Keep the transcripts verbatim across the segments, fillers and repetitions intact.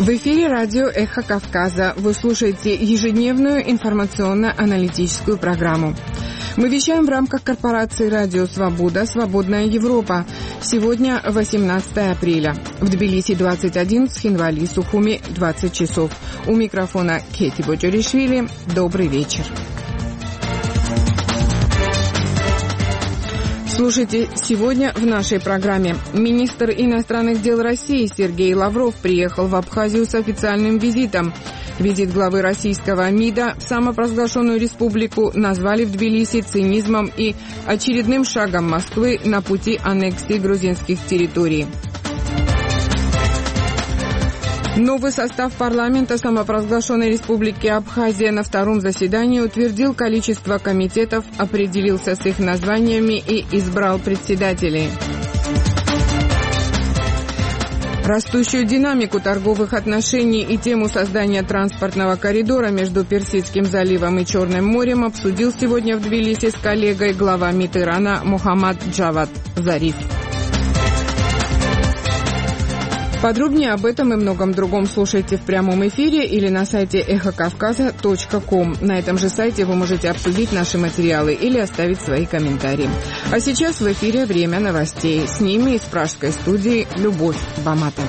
В эфире радио «Эхо Кавказа». Вы слушаете ежедневную информационно-аналитическую программу. Мы вещаем в рамках корпорации «Радио Свобода. Свободная Европа». Сегодня восемнадцатое апреля. В Тбилиси двадцать один, в Схинвали, Сухуми двадцать часов. У микрофона Кети Боджаришвили. Добрый вечер. Слушайте, сегодня в нашей программе. Министр иностранных дел России Сергей Лавров приехал в Абхазию с официальным визитом. Визит главы российского МИДа в самопровозглашенную республику назвали в Тбилиси цинизмом и очередным шагом Москвы на пути аннексии грузинских территорий. Новый состав парламента самопровозглашенной республики Абхазия на втором заседании утвердил количество комитетов, определился с их названиями и избрал председателей. Растущую динамику торговых отношений и тему создания транспортного коридора между Персидским заливом и Черным морем обсудил сегодня в Тбилиси с коллегой глава МИД Ирана Мухаммад Джавад Зариф. Подробнее об этом и многом другом слушайте в прямом эфире или на сайте эхо кавказа точка ком. На этом же сайте вы можете обсудить наши материалы или оставить свои комментарии. А сейчас в эфире время новостей. С ними из пражской студии Любовь Баматова.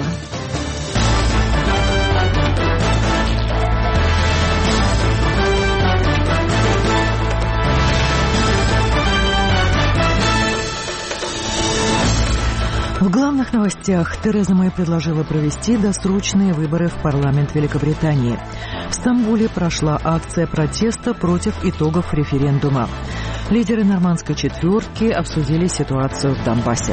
В главных новостях Тереза Мэй предложила провести досрочные выборы в парламент Великобритании. В Стамбуле прошла акция протеста против итогов референдума. Лидеры нормандской четверки обсудили ситуацию в Донбассе.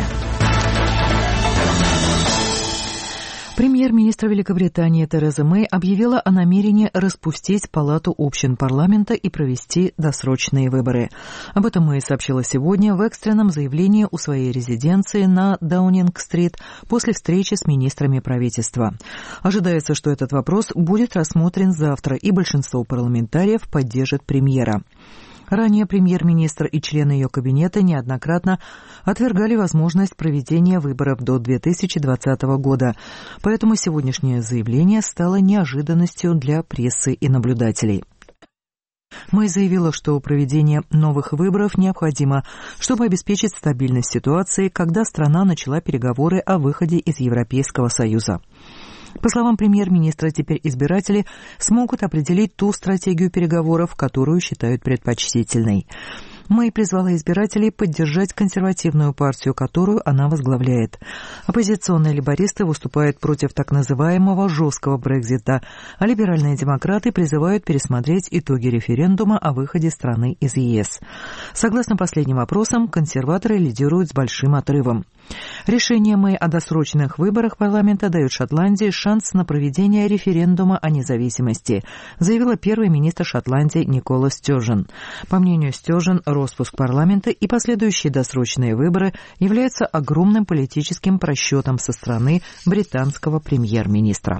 Премьер-министр Великобритании Тереза Мэй объявила о намерении распустить Палату общин парламента и провести досрочные выборы. Об этом Мэй сообщила сегодня в экстренном заявлении у своей резиденции на Даунинг-стрит после встречи с министрами правительства. Ожидается, что этот вопрос будет рассмотрен завтра, и большинство парламентариев поддержит премьера. Ранее премьер-министр и члены ее кабинета неоднократно отвергали возможность проведения выборов до две тысячи двадцатого года, поэтому сегодняшнее заявление стало неожиданностью для прессы и наблюдателей. Мэй заявила, что проведение новых выборов необходимо, чтобы обеспечить стабильность ситуации, когда страна начала переговоры о выходе из Европейского Союза. По словам премьер-министра, теперь избиратели смогут определить ту стратегию переговоров, которую считают предпочтительной. Мэй призвала избирателей поддержать консервативную партию, которую она возглавляет. Оппозиционные лейбористы выступают против так называемого жесткого Брексита, а либеральные демократы призывают пересмотреть итоги референдума о выходе страны из ЕС. Согласно последним опросам, консерваторы лидируют с большим отрывом. Решение Мэй о досрочных выборах парламента дает Шотландии шанс на проведение референдума о независимости, заявила первый министр Шотландии Никола Стёрджен. По мнению Стёрджен, распуск парламента и последующие досрочные выборы являются огромным политическим просчетом со стороны британского премьер-министра.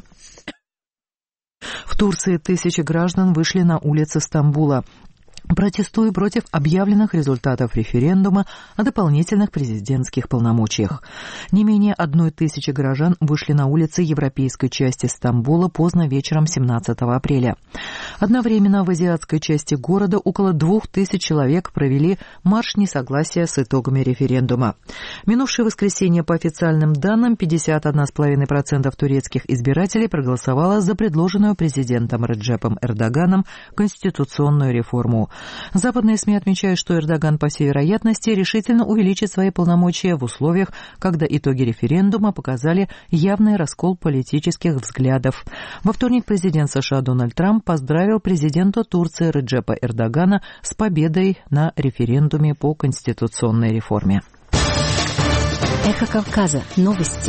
В Турции тысячи граждан вышли на улицы Стамбула, протестуя против объявленных результатов референдума о дополнительных президентских полномочиях. Не менее одной тысячи горожан вышли на улицы европейской части Стамбула поздно вечером семнадцатого апреля. Одновременно в азиатской части города около двух тысяч человек провели марш несогласия с итогами референдума. В минувшее воскресенье, по официальным данным, пятьдесят один целых пять десятых процента турецких избирателей проголосовало за предложенную президентом Реджепом Эрдоганом конституционную реформу. Западные СМИ отмечают, что Эрдоган, по всей вероятности, решительно увеличит свои полномочия в условиях, когда итоги референдума показали явный раскол политических взглядов. Во вторник президент США Дональд Трамп поздравил президента Турции Реджепа Эрдогана с победой на референдуме по конституционной реформе. Эхо Кавказа. Новости.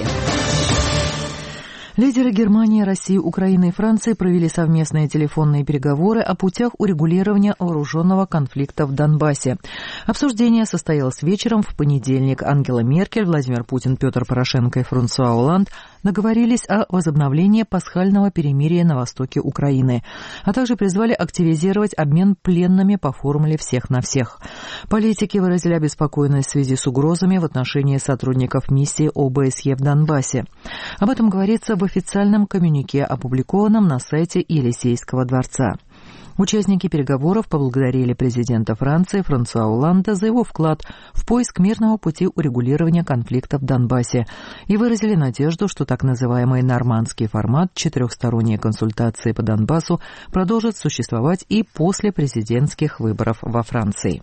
Лидеры Германии, России, Украины и Франции провели совместные телефонные переговоры о путях урегулирования вооруженного конфликта в Донбассе. Обсуждение состоялось вечером в понедельник. Ангела Меркель, Владимир Путин, Петр Порошенко и Франсуа Олланд договорились о возобновлении пасхального перемирия на востоке Украины, а также призвали активизировать обмен пленными по формуле «всех на всех». Политики выразили обеспокоенность в связи с угрозами в отношении сотрудников миссии ОБСЕ в Донбассе. Об этом говорится в официальном коммюнике, опубликованном на сайте Елисейского дворца. Участники переговоров поблагодарили президента Франции Франсуа Олланда за его вклад в поиск мирного пути урегулирования конфликта в Донбассе и выразили надежду, что так называемый нормандский формат четырехсторонние консультации по Донбассу продолжит существовать и после президентских выборов во Франции.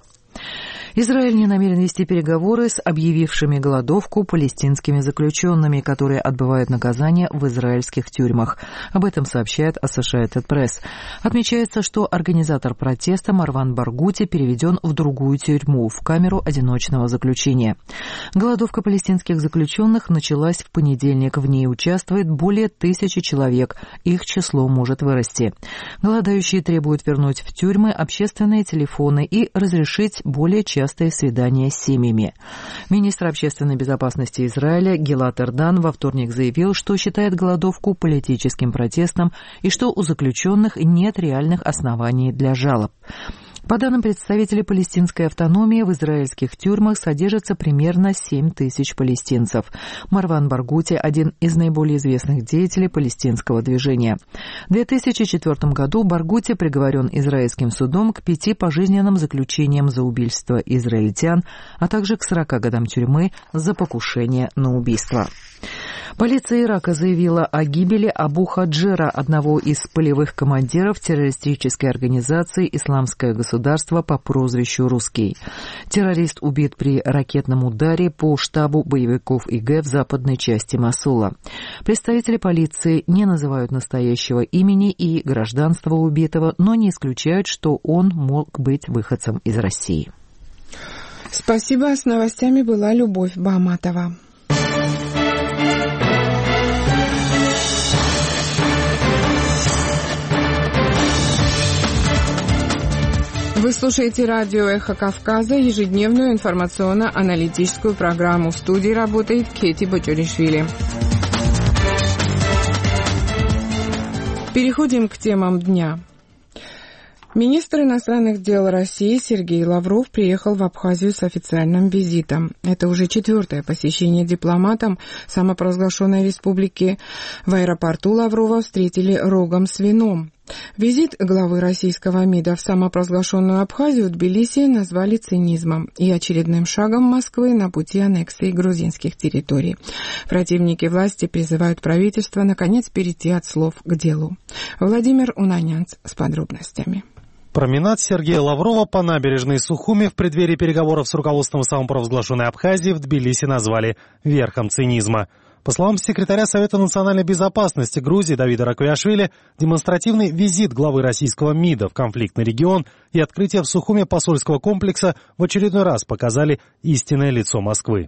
Израиль не намерен вести переговоры с объявившими голодовку палестинскими заключенными, которые отбывают наказание в израильских тюрьмах. Об этом сообщает Associated Press. Отмечается, что организатор протеста Марван Баргути переведен в другую тюрьму, в камеру одиночного заключения. Голодовка палестинских заключенных началась в понедельник. В ней участвует более тысячи человек. Их число может вырасти. Голодающие требуют вернуть в тюрьмы общественные телефоны и разрешить более часто частые свидания с семьями. Министр общественной безопасности Израиля Гилад Эрдан во вторник заявил, что считает голодовку политическим протестом и что у заключенных нет реальных оснований для жалоб. По данным представителей палестинской автономии, в израильских тюрьмах содержится примерно семь тысяч палестинцев. Марван Баргути – один из наиболее известных деятелей палестинского движения. В две тысячи четвёртом году Баргути приговорен израильским судом к пяти пожизненным заключениям за убийство израильтян, а также к сорока годам тюрьмы за покушение на убийство. Полиция Ирака заявила о гибели Абу Хаджира, одного из полевых командиров террористической организации «Исламское государство» по прозвищу «Русский». Террорист убит при ракетном ударе по штабу боевиков ИГ в западной части Мосула. Представители полиции не называют настоящего имени и гражданства убитого, но не исключают, что он мог быть выходцем из России. Спасибо. С новостями была Любовь Баматова. Вы слушаете радио «Эхо Кавказа», ежедневную информационно-аналитическую программу. В студии работает Кети Бочоришвили. Переходим к темам дня. Министр иностранных дел России Сергей Лавров приехал в Абхазию с официальным визитом. Это уже четвертое посещение дипломатом самопровозглашенной республики. В аэропорту Лаврова встретили рогом с вином. Визит главы российского МИДа в самопровозглашенную Абхазию Тбилиси назвали цинизмом и очередным шагом Москвы на пути аннексии грузинских территорий. Противники власти призывают правительство наконец перейти от слов к делу. Владимир Унанянц с подробностями. Променад Сергея Лаврова по набережной Сухуми в преддверии переговоров с руководством самопровозглашенной Абхазии в Тбилиси назвали верхом цинизма. По словам секретаря Совета национальной безопасности Грузии Давида Раквиашвили, демонстративный визит главы российского МИДа в конфликтный регион и открытие в Сухуме посольского комплекса в очередной раз показали истинное лицо Москвы.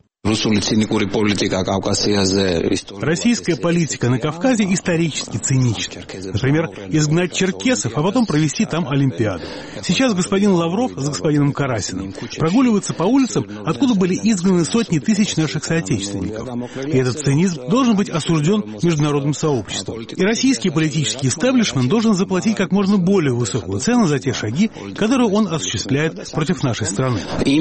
Российская политика на Кавказе исторически цинична. Например, изгнать черкесов, а потом провести там Олимпиаду. Сейчас господин Лавров с господином Карасиным прогуливаются по улицам, откуда были изгнаны сотни тысяч наших соотечественников. И этот цинизм должен быть осужден международным сообществом. И российский политический истеблишмент должен заплатить как можно более высокую цену за те шаги, которые он осуществляет против нашей страны.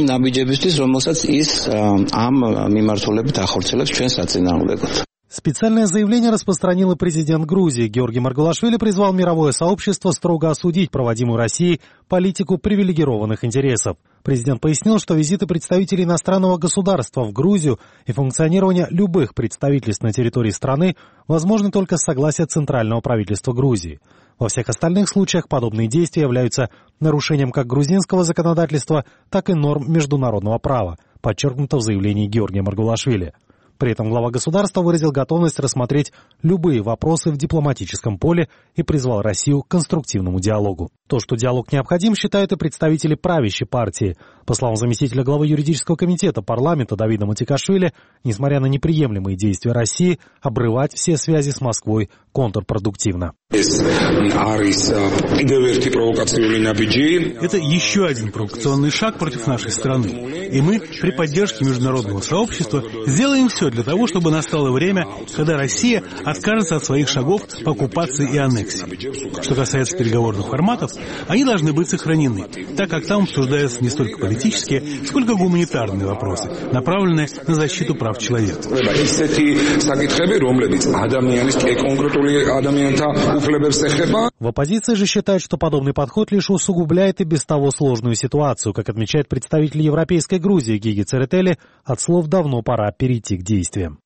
Специальное заявление распространил президент Грузии. Георгий Маргулашвили призвал мировое сообщество строго осудить проводимую Россией политику привилегированных интересов. Президент пояснил, что визиты представителей иностранного государства в Грузию и функционирование любых представительств на территории страны возможны только с согласия центрального правительства Грузии. Во всех остальных случаях подобные действия являются нарушением как грузинского законодательства, так и норм международного права, подчеркнуто в заявлении Георгия Маргулашвили. При этом глава государства выразил готовность рассмотреть любые вопросы в дипломатическом поле и призвал Россию к конструктивному диалогу. То, что диалог необходим, считают и представители правящей партии. По словам заместителя главы юридического комитета парламента Давида Матикашвили, несмотря на неприемлемые действия России, обрывать все связи с Москвой контрпродуктивно. Это еще один провокационный шаг против нашей страны. И мы при поддержке международного сообщества сделаем все для того, чтобы настало время, когда Россия откажется от своих шагов по оккупации и аннексии. Что касается переговорных форматов, они должны быть сохранены, так как там обсуждаются не столько политические, сколько гуманитарные вопросы, направленные на защиту прав человека. В оппозиции же считают, что подобный подход лишь усугубляет и без того сложную ситуацию. Как отмечает представитель Европейской Грузии Гиги Церетели, от слов давно пора перейти к действиям.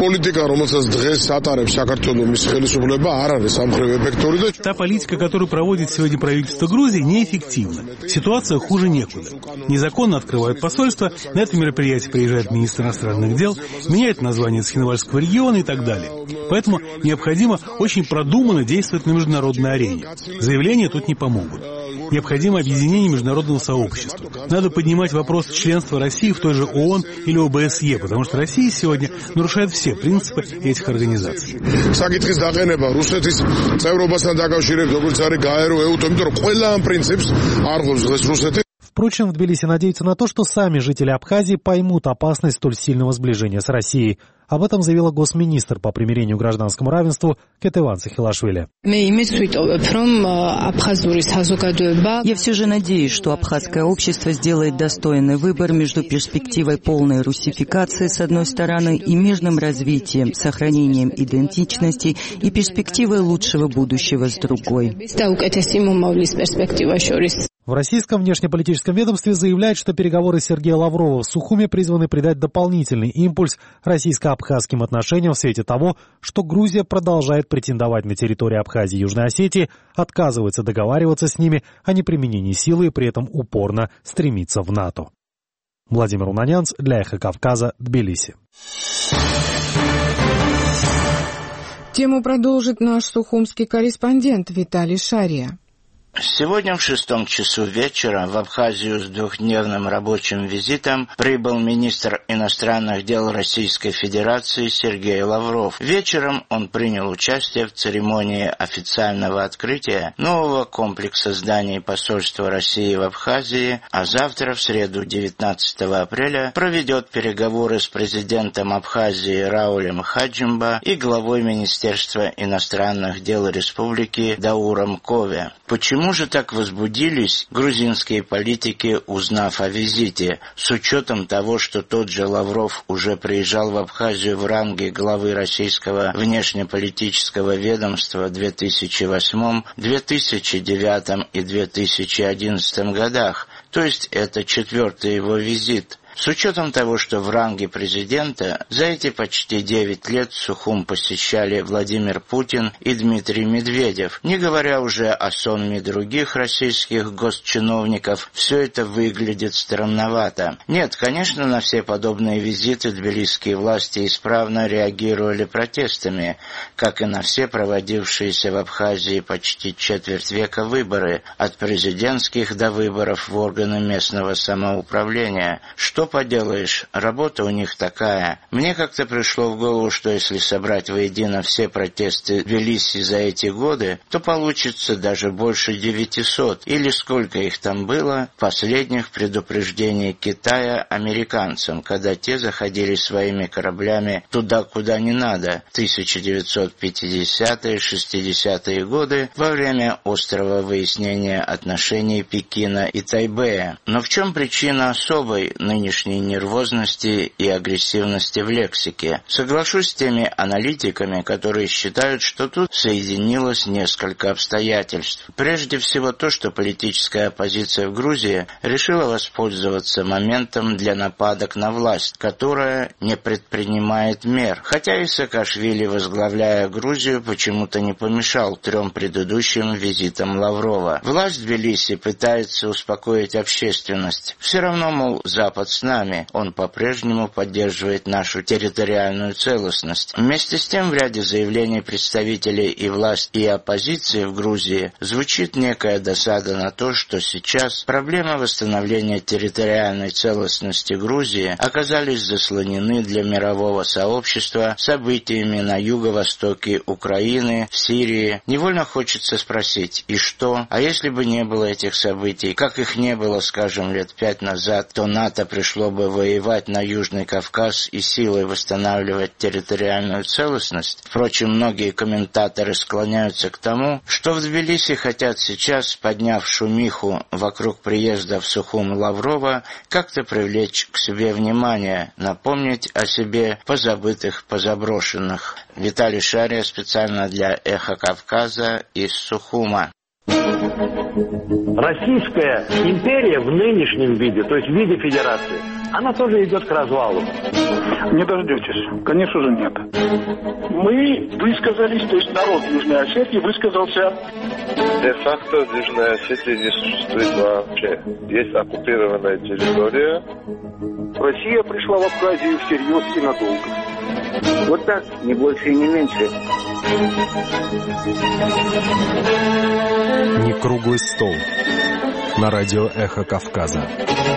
Та политика, которую проводит сегодня правительство Грузии, неэффективна. Ситуация хуже некуда. Незаконно открывают посольства, на это мероприятие приезжает министр иностранных дел, меняет название Цхинвальского региона и так далее. Поэтому необходимо очень продуманно действовать на международной арене. Заявления тут не помогут. Необходимо объединение международного сообщества. Надо поднимать вопрос членства России в той же ООН или О Бэ Эс Е, потому что Россия сегодня нарушает все принципы этих организаций. Впрочем, в Тбилиси надеются на то, что сами жители Абхазии поймут опасность столь сильного сближения с Россией. Об этом заявила госминистр по примирению и гражданскому равенству Кетеван Сахилашвили. Я все же надеюсь, что абхазское общество сделает достойный выбор между перспективой полной русификации с одной стороны и мирным развитием, сохранением идентичности и перспективой лучшего будущего с другой. В российском внешнеполитическом ведомстве заявляют, что переговоры Сергея Лаврова в Сухуме призваны придать дополнительный импульс российско-абхазским отношениям в свете того, что Грузия продолжает претендовать на территорию Абхазии и Южной Осетии, отказывается договариваться с ними о неприменении силы и при этом упорно стремится в НАТО. Владимир Унанянц для Эхо Кавказа, Тбилиси. Тему продолжит наш сухумский корреспондент Виталий Шария. Сегодня в шестом часу вечера в Абхазию с двухдневным рабочим визитом прибыл министр иностранных дел Российской Федерации Сергей Лавров. Вечером он принял участие в церемонии официального открытия нового комплекса зданий посольства России в Абхазии, а завтра, в среду девятнадцатого апреля, проведет переговоры с президентом Абхазии Раулем Хаджимба и главой Министерства иностранных дел Республики Дауром Кове. Почему же так возбудились грузинские политики, узнав о визите, с учетом того, что тот же Лавров уже приезжал в Абхазию в ранге главы российского внешнеполитического ведомства в две тысячи восьмом, две тысячи девятом и две тысячи одиннадцатом годах, то есть это четвертый его визит. С учетом того, что в ранге президента за эти почти девять лет Сухум посещали Владимир Путин и Дмитрий Медведев, не говоря уже о сонме других российских госчиновников, все это выглядит странновато. Нет, конечно, на все подобные визиты тбилисские власти исправно реагировали протестами, как и на все проводившиеся в Абхазии почти четверть века выборы, от президентских до выборов в органы местного самоуправления. Что поделаешь, работа у них такая. Мне как-то пришло в голову, что если собрать воедино все протесты Тбилиси за эти годы, то получится даже больше девятисот, или сколько их там было, последних предупреждений Китая американцам, когда те заходили своими кораблями туда, куда не надо, в тысяча девятьсот пятидесятые шестидесятые годы, во время острого выяснения отношений Пекина и Тайбэя. Но в чем причина особой нынешней нервозности и агрессивности в лексике? Соглашусь с теми аналитиками, которые считают, что тут соединилось несколько обстоятельств. Прежде всего то, что политическая оппозиция в Грузии решила воспользоваться моментом для нападок на власть, которая не предпринимает мер. Хотя и Саакашвили, возглавляя Грузию, почему-то не помешал трем предыдущим визитам Лаврова. Власть Тбилиси пытается успокоить общественность. Все равно, мол, Запад с нами. Он по-прежнему поддерживает нашу территориальную целостность. Вместе с тем, в ряде заявлений представителей и власти, и оппозиции в Грузии звучит некая досада на то, что сейчас проблема восстановления территориальной целостности Грузии оказались заслонены для мирового сообщества событиями на юго-востоке Украины, в Сирии. Невольно хочется спросить, и что? А если бы не было этих событий, как их не было, скажем, лет пять назад, то НАТО пришло бы воевать на Южный Кавказ и силой восстанавливать территориальную целостность? Впрочем, многие комментаторы склоняются к тому, что в Тбилиси хотят сейчас, подняв шумиху вокруг приезда в Сухум Лаврова, как-то привлечь к себе внимание, напомнить о себе позабытых, позаброшенных. Виталий Шария специально для «Эхо Кавказа» из Сухума. Российская империя в нынешнем виде, то есть в виде федерации, она тоже идет к развалу. Не дождетесь. Конечно же, нет. Мы высказались, то есть народ Южной Осетии высказался. Де-факто в Южной Осетии не существует вообще. Есть оккупированная территория. Россия пришла в Абхазию всерьез и надолго. Вот так, не больше и не меньше. Не круглый стол. На радио «Эхо Кавказа».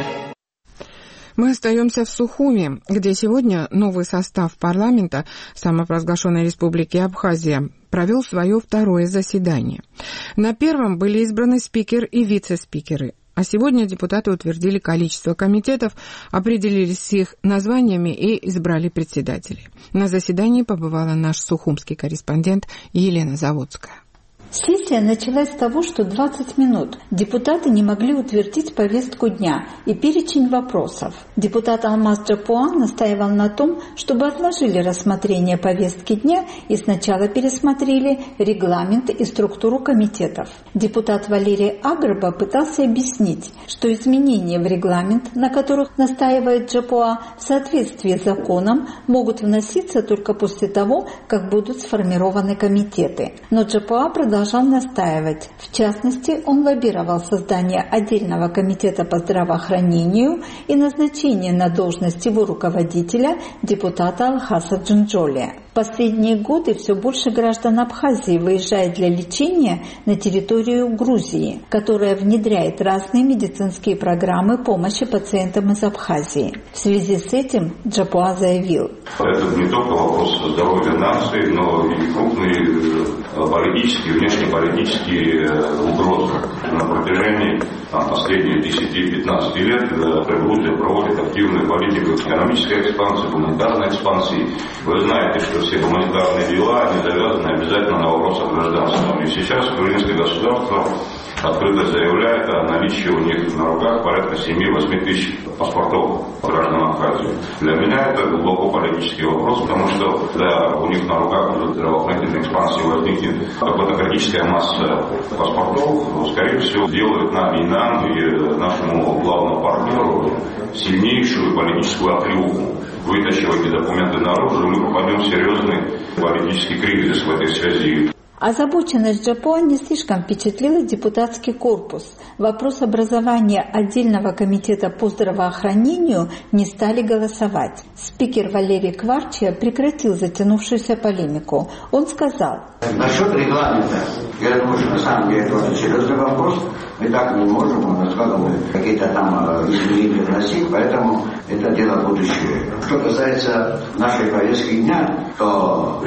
Мы остаемся в Сухуме, где сегодня новый состав парламента самопровозглашенной республики Абхазия провел свое второе заседание. На первом были избраны спикер и вице-спикеры, а сегодня депутаты утвердили количество комитетов, определились с их названиями и избрали председателей. На заседании побывала наш сухумский корреспондент Елена Заводская. Сессия началась с того, что двадцать минут депутаты не могли утвердить повестку дня и перечень вопросов. Депутат Алмаз Джапуан настаивал на том, чтобы отложили рассмотрение повестки дня и сначала пересмотрели регламент и структуру комитетов. Депутат Валерий Агрба пытался объяснить, что изменения в регламент, на которых настаивает Джапуа, в соответствии с законом могут вноситься только после того, как будут сформированы комитеты. Но Джапуа продолжал продолжал настаивать. В частности, он лоббировал создание отдельного комитета по здравоохранению и назначение на должность его руководителя депутата Алхаса Джинджоли. В последние годы все больше граждан Абхазии выезжает для лечения на территорию Грузии, которая внедряет разные медицинские программы помощи пациентам из Абхазии. В связи с этим Джапуа заявил: это не только вопрос здоровья нации, но и крупные политические, внешнеполитические угрозы. На протяжении там, последних десяти-пятнадцати лет Грузия проводит активную политику экономической экспансии, гуманитарной экспансии. Вы знаете, что все гуманитарные дела, они завязаны обязательно на вопросах гражданства. И сейчас украинское государство открыто заявляет о наличии у них на руках порядка семь-восемь тысяч паспортов граждан Абхазии. Для меня это глубоко политический вопрос, потому что когда у них на руках уже здравоохранительной экспансии возникнет какая-то критическая масса паспортов, скорее всего, делает нам и нам, и нашему главному партнеру сильнейшую политическую оплеуху. Вытащив эти документы наружу, мы попадем в серьезный политический кризис в этой связи. Озабоченность Джапуа не слишком впечатлила депутатский корпус. Вопрос образования отдельного комитета по здравоохранению не стали голосовать. Спикер Валерий Кварчия прекратил затянувшуюся полемику. Он сказал: насчет регламента, я думаю, что на самом деле это очень серьезный вопрос. Мы так не можем, мы рассказываем какие-то там изменения вносить, поэтому это дело будущее. Что касается нашей повестки дня, то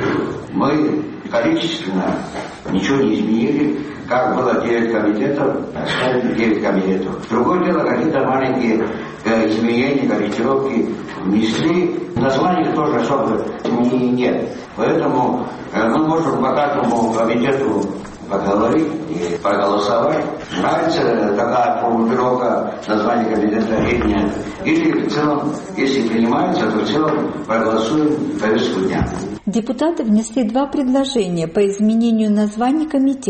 мы количественно ничего не изменили. Как было девять комитетов, оставили девять комитетов. Другое дело, какие-то маленькие изменения, корректировки внесли. Названий тоже особо нет. Поэтому мы можем по каждому комитету поговорить и проголосовать. Нравится такая формулировка названия комитета или нет. Или в целом, если принимается, то в целом проголосуем повестку дня. Депутаты внесли два предложения по изменению названий комитетов.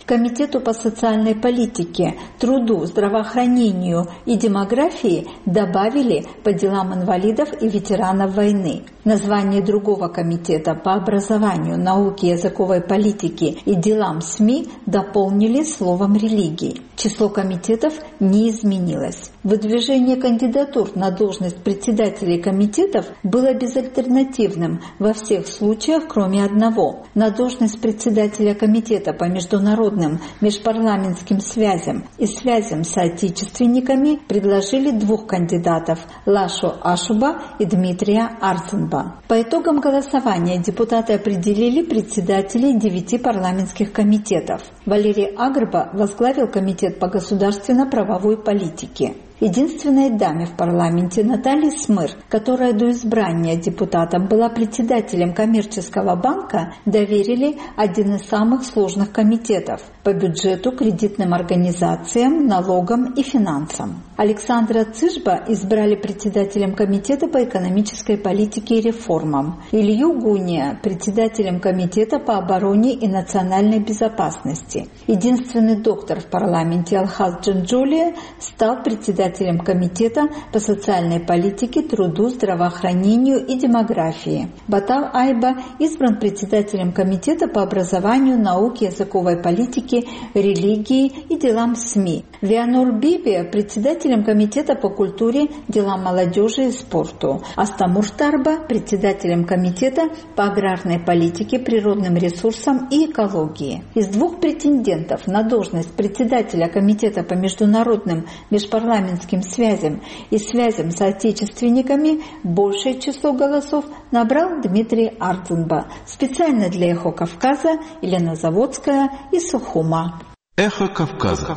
Комитету по социальной политике, труду, здравоохранению и демографии добавили по делам инвалидов и ветеранов войны. Название другого комитета по образованию, науке, языковой политике и делам СМИ дополнили словом «религии». Число комитетов не изменилось. Выдвижение кандидатур на должность председателей комитетов было безальтернативным во всех случаях, кроме одного. На должность председателя комитета по международным межпарламентским связям и связям с соотечественниками предложили двух кандидатов – Лашу Ашуба и Дмитрия Арценба. По итогам голосования депутаты определили председателей девяти парламентских комитетов. Валерий Агрба возглавил комитет по государственно-правовой политике. Единственной даме в парламенте Наталье Смыр, которая до избрания депутатом была председателем коммерческого банка, доверили один из самых сложных комитетов по бюджету, кредитным организациям, налогам и финансам. Александра Цыжба избрали председателем комитета по экономической политике и реформам. Илью Гуния – председателем комитета по обороне и национальной безопасности. Единственный доктор в парламенте Алхаз Джанджулия стал председателем комитета по социальной политике, труду, здравоохранению и демографии. Батал Айба избран председателем комитета по образованию, науке, языковой политике, религии и делам СМИ. Вианур Биби – председателем комитета по культуре, делам молодежи и спорту. Астамур Тарба – председателем комитета по аграрной политике, природным ресурсам и экологии. Из двух претендентов на должность председателя комитета по международным межпарламентским связям и связям с отечественниками большее число голосов набрал Дмитрий Арценба. Специально для «Эхо Кавказа» Елена Заводская из Сухума. Эхо Кавказа.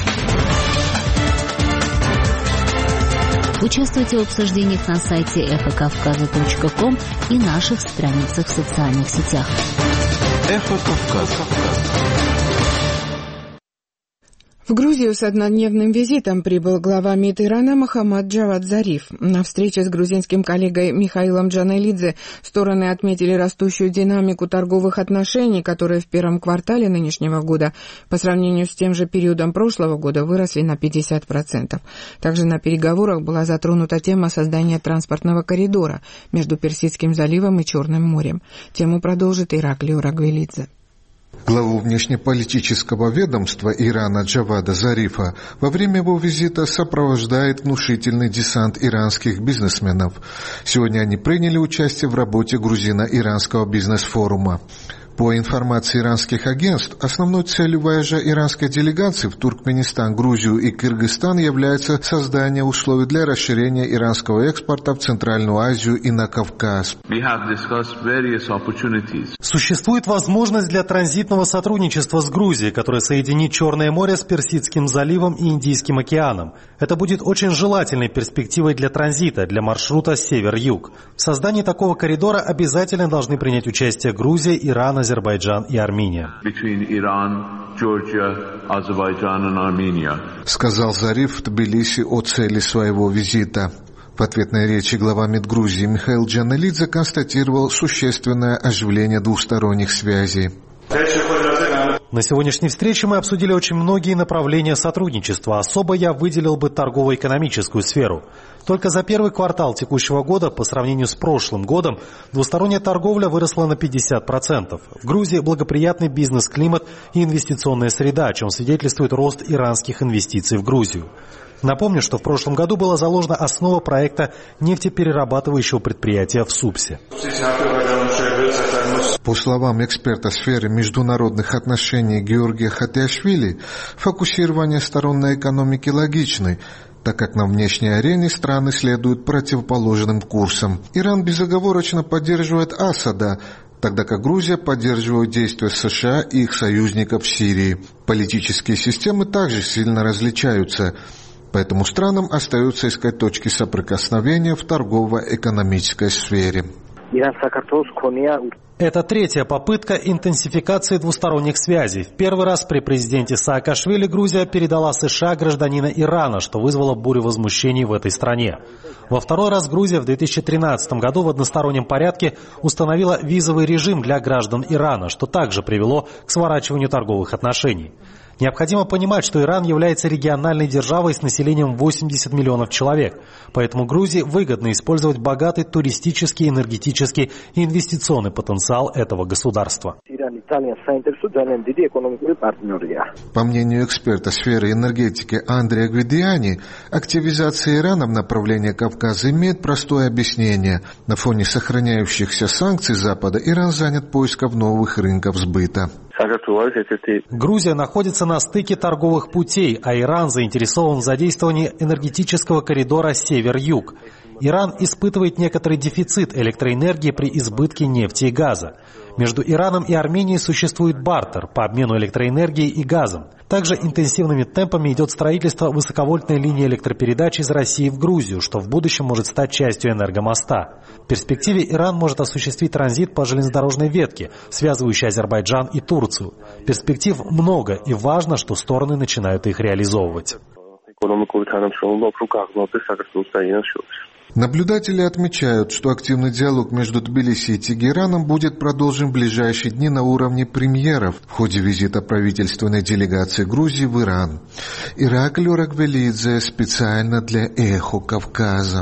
Участвуйте в обсуждениях на сайте эхо кавказа точка ком и наших страницах в социальных сетях. Эхо Кавказа. В Грузию с однодневным визитом прибыл глава МИД Ирана Мохаммад Джавад Зариф. На встрече с грузинским коллегой Михаилом Джанелидзе стороны отметили растущую динамику торговых отношений, которые в первом квартале нынешнего года по сравнению с тем же периодом прошлого года выросли на пятьдесят процентов. Также на переговорах была затронута тема создания транспортного коридора между Персидским заливом и Черным морем. Тему продолжит Ираклио Рагвелидзе. Главу внешнеполитического ведомства Ирана Джавада Зарифа во время его визита сопровождает внушительный десант иранских бизнесменов. Сегодня они приняли участие в работе грузино-иранского бизнес-форума. По информации иранских агентств, основной целью вояжа иранской делегации в Туркменистан, Грузию и Кыргызстан является создание условий для расширения иранского экспорта в Центральную Азию и на Кавказ. Существует возможность для транзитного сотрудничества с Грузией, которое соединит Черное море с Персидским заливом и Индийским океаном. Это будет очень желательной перспективой для транзита, для маршрута север-юг. В создании такого коридора обязательно должны принять участие Грузия, Иран, Азербайджан и Армения. Сказал Зариф в Тбилиси о цели своего визита. В ответной речи глава МИД Грузии Михаил Джанелидзе констатировал существенное оживление двусторонних связей. На сегодняшней встрече мы обсудили очень многие направления сотрудничества. Особо я выделил бы торгово-экономическую сферу. Только за первый квартал текущего года по сравнению с прошлым годом двусторонняя торговля выросла на пятьдесят процентов. В Грузии благоприятный бизнес-климат и инвестиционная среда, о чем свидетельствует рост иранских инвестиций в Грузию. Напомню, что в прошлом году была заложена основа проекта нефтеперерабатывающего предприятия в Супсе. По словам эксперта сферы международных отношений Георгия Хатиашвили, фокусирование сторон на экономике логичны, так как на внешней арене страны следуют противоположным курсам. Иран безоговорочно поддерживает Асада, тогда как Грузия поддерживает действия США и их союзников в Сирии. Политические системы также сильно различаются, поэтому странам остается искать точки соприкосновения в торгово-экономической сфере. Это третья попытка интенсификации двусторонних связей. В первый раз при президенте Саакашвили Грузия передала США гражданина Ирана, что вызвало бурю возмущений в этой стране. Во второй раз Грузия в две тысячи тринадцатом году в одностороннем порядке установила визовый режим для граждан Ирана, что также привело к сворачиванию торговых отношений. Необходимо понимать, что Иран является региональной державой с населением восемьдесят миллионов человек, поэтому Грузии выгодно использовать богатый туристический, энергетический и инвестиционный потенциал этого государства. По мнению эксперта сферы энергетики Андрея Гвидиани, активизация Ирана в направлении Кавказа имеет простое объяснение. На фоне сохраняющихся санкций Запада Иран занят поиском новых рынков сбыта. Грузия находится на стыке торговых путей, а Иран заинтересован в задействовании энергетического коридора север-юг. Иран испытывает некоторый дефицит электроэнергии при избытке нефти и газа. Между Ираном и Арменией существует бартер по обмену электроэнергией и газом. Также интенсивными темпами идет строительство высоковольтной линии электропередач из России в Грузию, что в будущем может стать частью энергомоста. В перспективе Иран может осуществить транзит по железнодорожной ветке, связывающей Азербайджан и Турцию. Перспектив много, и важно, что стороны начинают их реализовывать. Наблюдатели отмечают, что активный диалог между Тбилиси и Тегераном будет продолжен в ближайшие дни на уровне премьеров в ходе визита правительственной делегации Грузии в Иран. Ираклий Рагвелидзе специально для «Эхо Кавказа».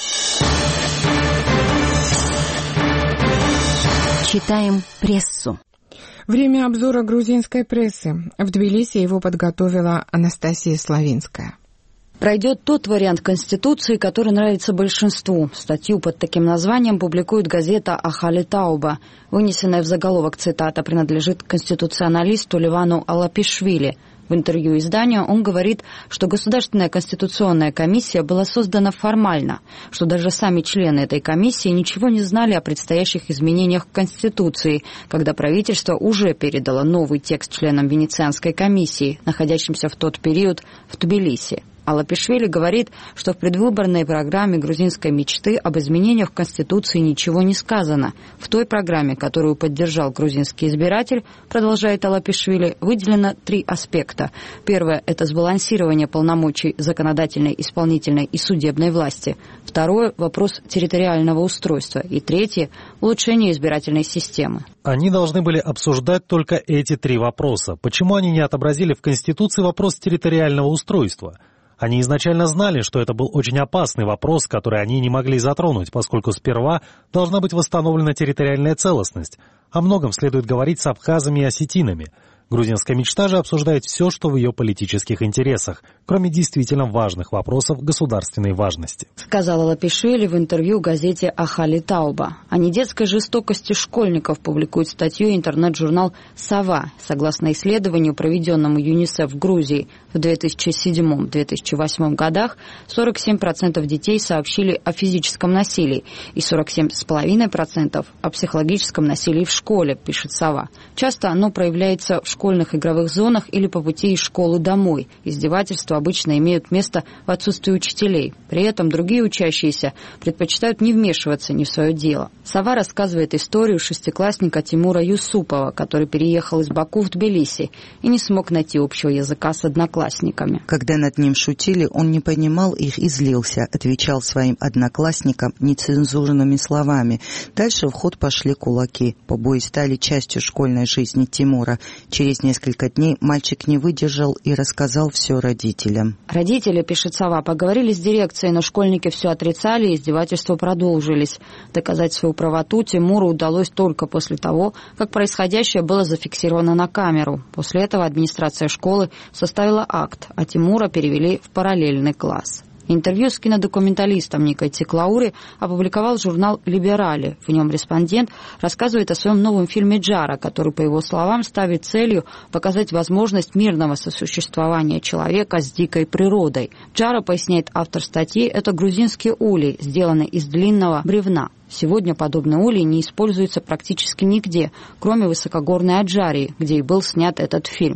Читаем прессу. Время обзора грузинской прессы. В Тбилиси его подготовила Анастасия Славинская. Пройдет тот вариант Конституции, который нравится большинству. Статью под таким названием публикует газета «Ахали Тауба». Вынесенная в заголовок цитата принадлежит конституционалисту Ливану Алапишвили. В интервью изданию он говорит, что Государственная конституционная комиссия была создана формально, что даже сами члены этой комиссии ничего не знали о предстоящих изменениях в Конституции, когда правительство уже передало новый текст членам Венецианской комиссии, находящимся в тот период в Тбилиси. Алапишвили говорит, что в предвыборной программе грузинской мечты об изменениях в Конституции ничего не сказано. В той программе, которую поддержал грузинский избиратель, продолжает Алапишвили, выделено три аспекта. Первое – это сбалансирование полномочий законодательной, исполнительной и судебной власти. Второе – вопрос территориального устройства. И третье – улучшение избирательной системы. Они должны были обсуждать только эти три вопроса. Почему они не отобразили в Конституции вопрос территориального устройства? Они изначально знали, что это был очень опасный вопрос, который они не могли затронуть, поскольку сперва должна быть восстановлена территориальная целостность. О многом следует говорить с абхазами и осетинами. Грузинская мечта же обсуждает все, что в ее политических интересах, кроме действительно важных вопросов государственной важности. Сказала Алапишвили в интервью газете «Ахали Тауба». О недетской жестокости школьников публикует статью интернет-журнал «Сова». Согласно исследованию, проведенному ЮНИСЕФ в Грузии в две тысячи седьмом — две тысячи восьмом годах, сорок семь процентов детей сообщили о физическом насилии и сорок семь целых пять десятых процента о психологическом насилии в школе, пишет «Сова». Часто оно проявляется в школе, в школьных игровых зонах или по пути из школы домой. Издевательства обычно имеют место в отсутствии учителей. При этом другие учащиеся предпочитают не вмешиваться ни в свое дело. «Сова» рассказывает историю шестиклассника Тимура Юсупова, который переехал из Баку в Тбилиси и не смог найти общего языка с одноклассниками. Когда над ним шутили, он не понимал их и злился, отвечал своим одноклассникам нецензурными словами. Дальше в ход пошли кулаки. Побои стали частью школьной жизни Тимура. Через Через несколько дней мальчик не выдержал и рассказал все родителям. Родители, пишет «Сова», поговорили с дирекцией, но школьники все отрицали, и издевательства продолжились. Доказать свою правоту Тимуру удалось только после того, как происходящее было зафиксировано на камеру. После этого администрация школы составила акт, а Тимура перевели в параллельный класс. Интервью с кинодокументалистом Никой Теклаури опубликовал журнал «Либерали». В нем респондент рассказывает о своем новом фильме «Джара», который, по его словам, ставит целью показать возможность мирного сосуществования человека с дикой природой. Джара, поясняет автор статьи, это грузинский улей, сделанный из длинного бревна. Сегодня подобный улей не используется практически нигде, кроме высокогорной Аджарии, где и был снят этот фильм.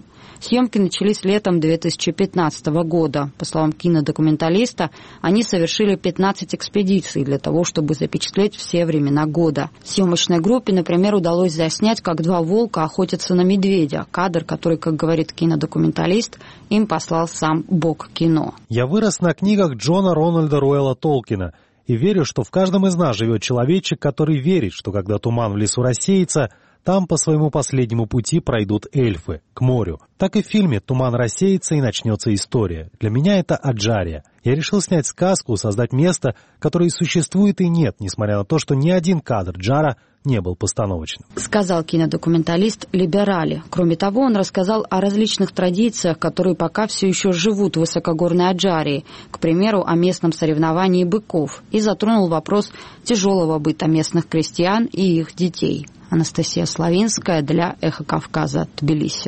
Съемки начались летом две тысячи пятнадцатого года. По словам кинодокументалиста, они совершили пятнадцать экспедиций для того, чтобы запечатлеть все времена года. Съемочной группе, например, удалось заснять, как два волка охотятся на медведя. Кадр, который, как говорит кинодокументалист, им послал сам бог кино. Я вырос на книгах Джона Рональда Руэлла Толкина и верю, что в каждом из нас живет человечек, который верит, что когда туман в лесу рассеется, там по своему последнему пути пройдут эльфы, к морю. Так и в фильме «Туман рассеется» и начнется история. Для меня это Аджария. Я решил снять сказку, создать место, которое существует и нет, несмотря на то, что ни один кадр Джара не был постановочным. Сказал кинодокументалист Либерали. Кроме того, он рассказал о различных традициях, которые пока все еще живут в высокогорной Аджарии. К примеру, о местном соревновании быков. И затронул вопрос тяжелого быта местных крестьян и их детей. Анастасия Славинская для «Эхо Кавказа», Тбилиси.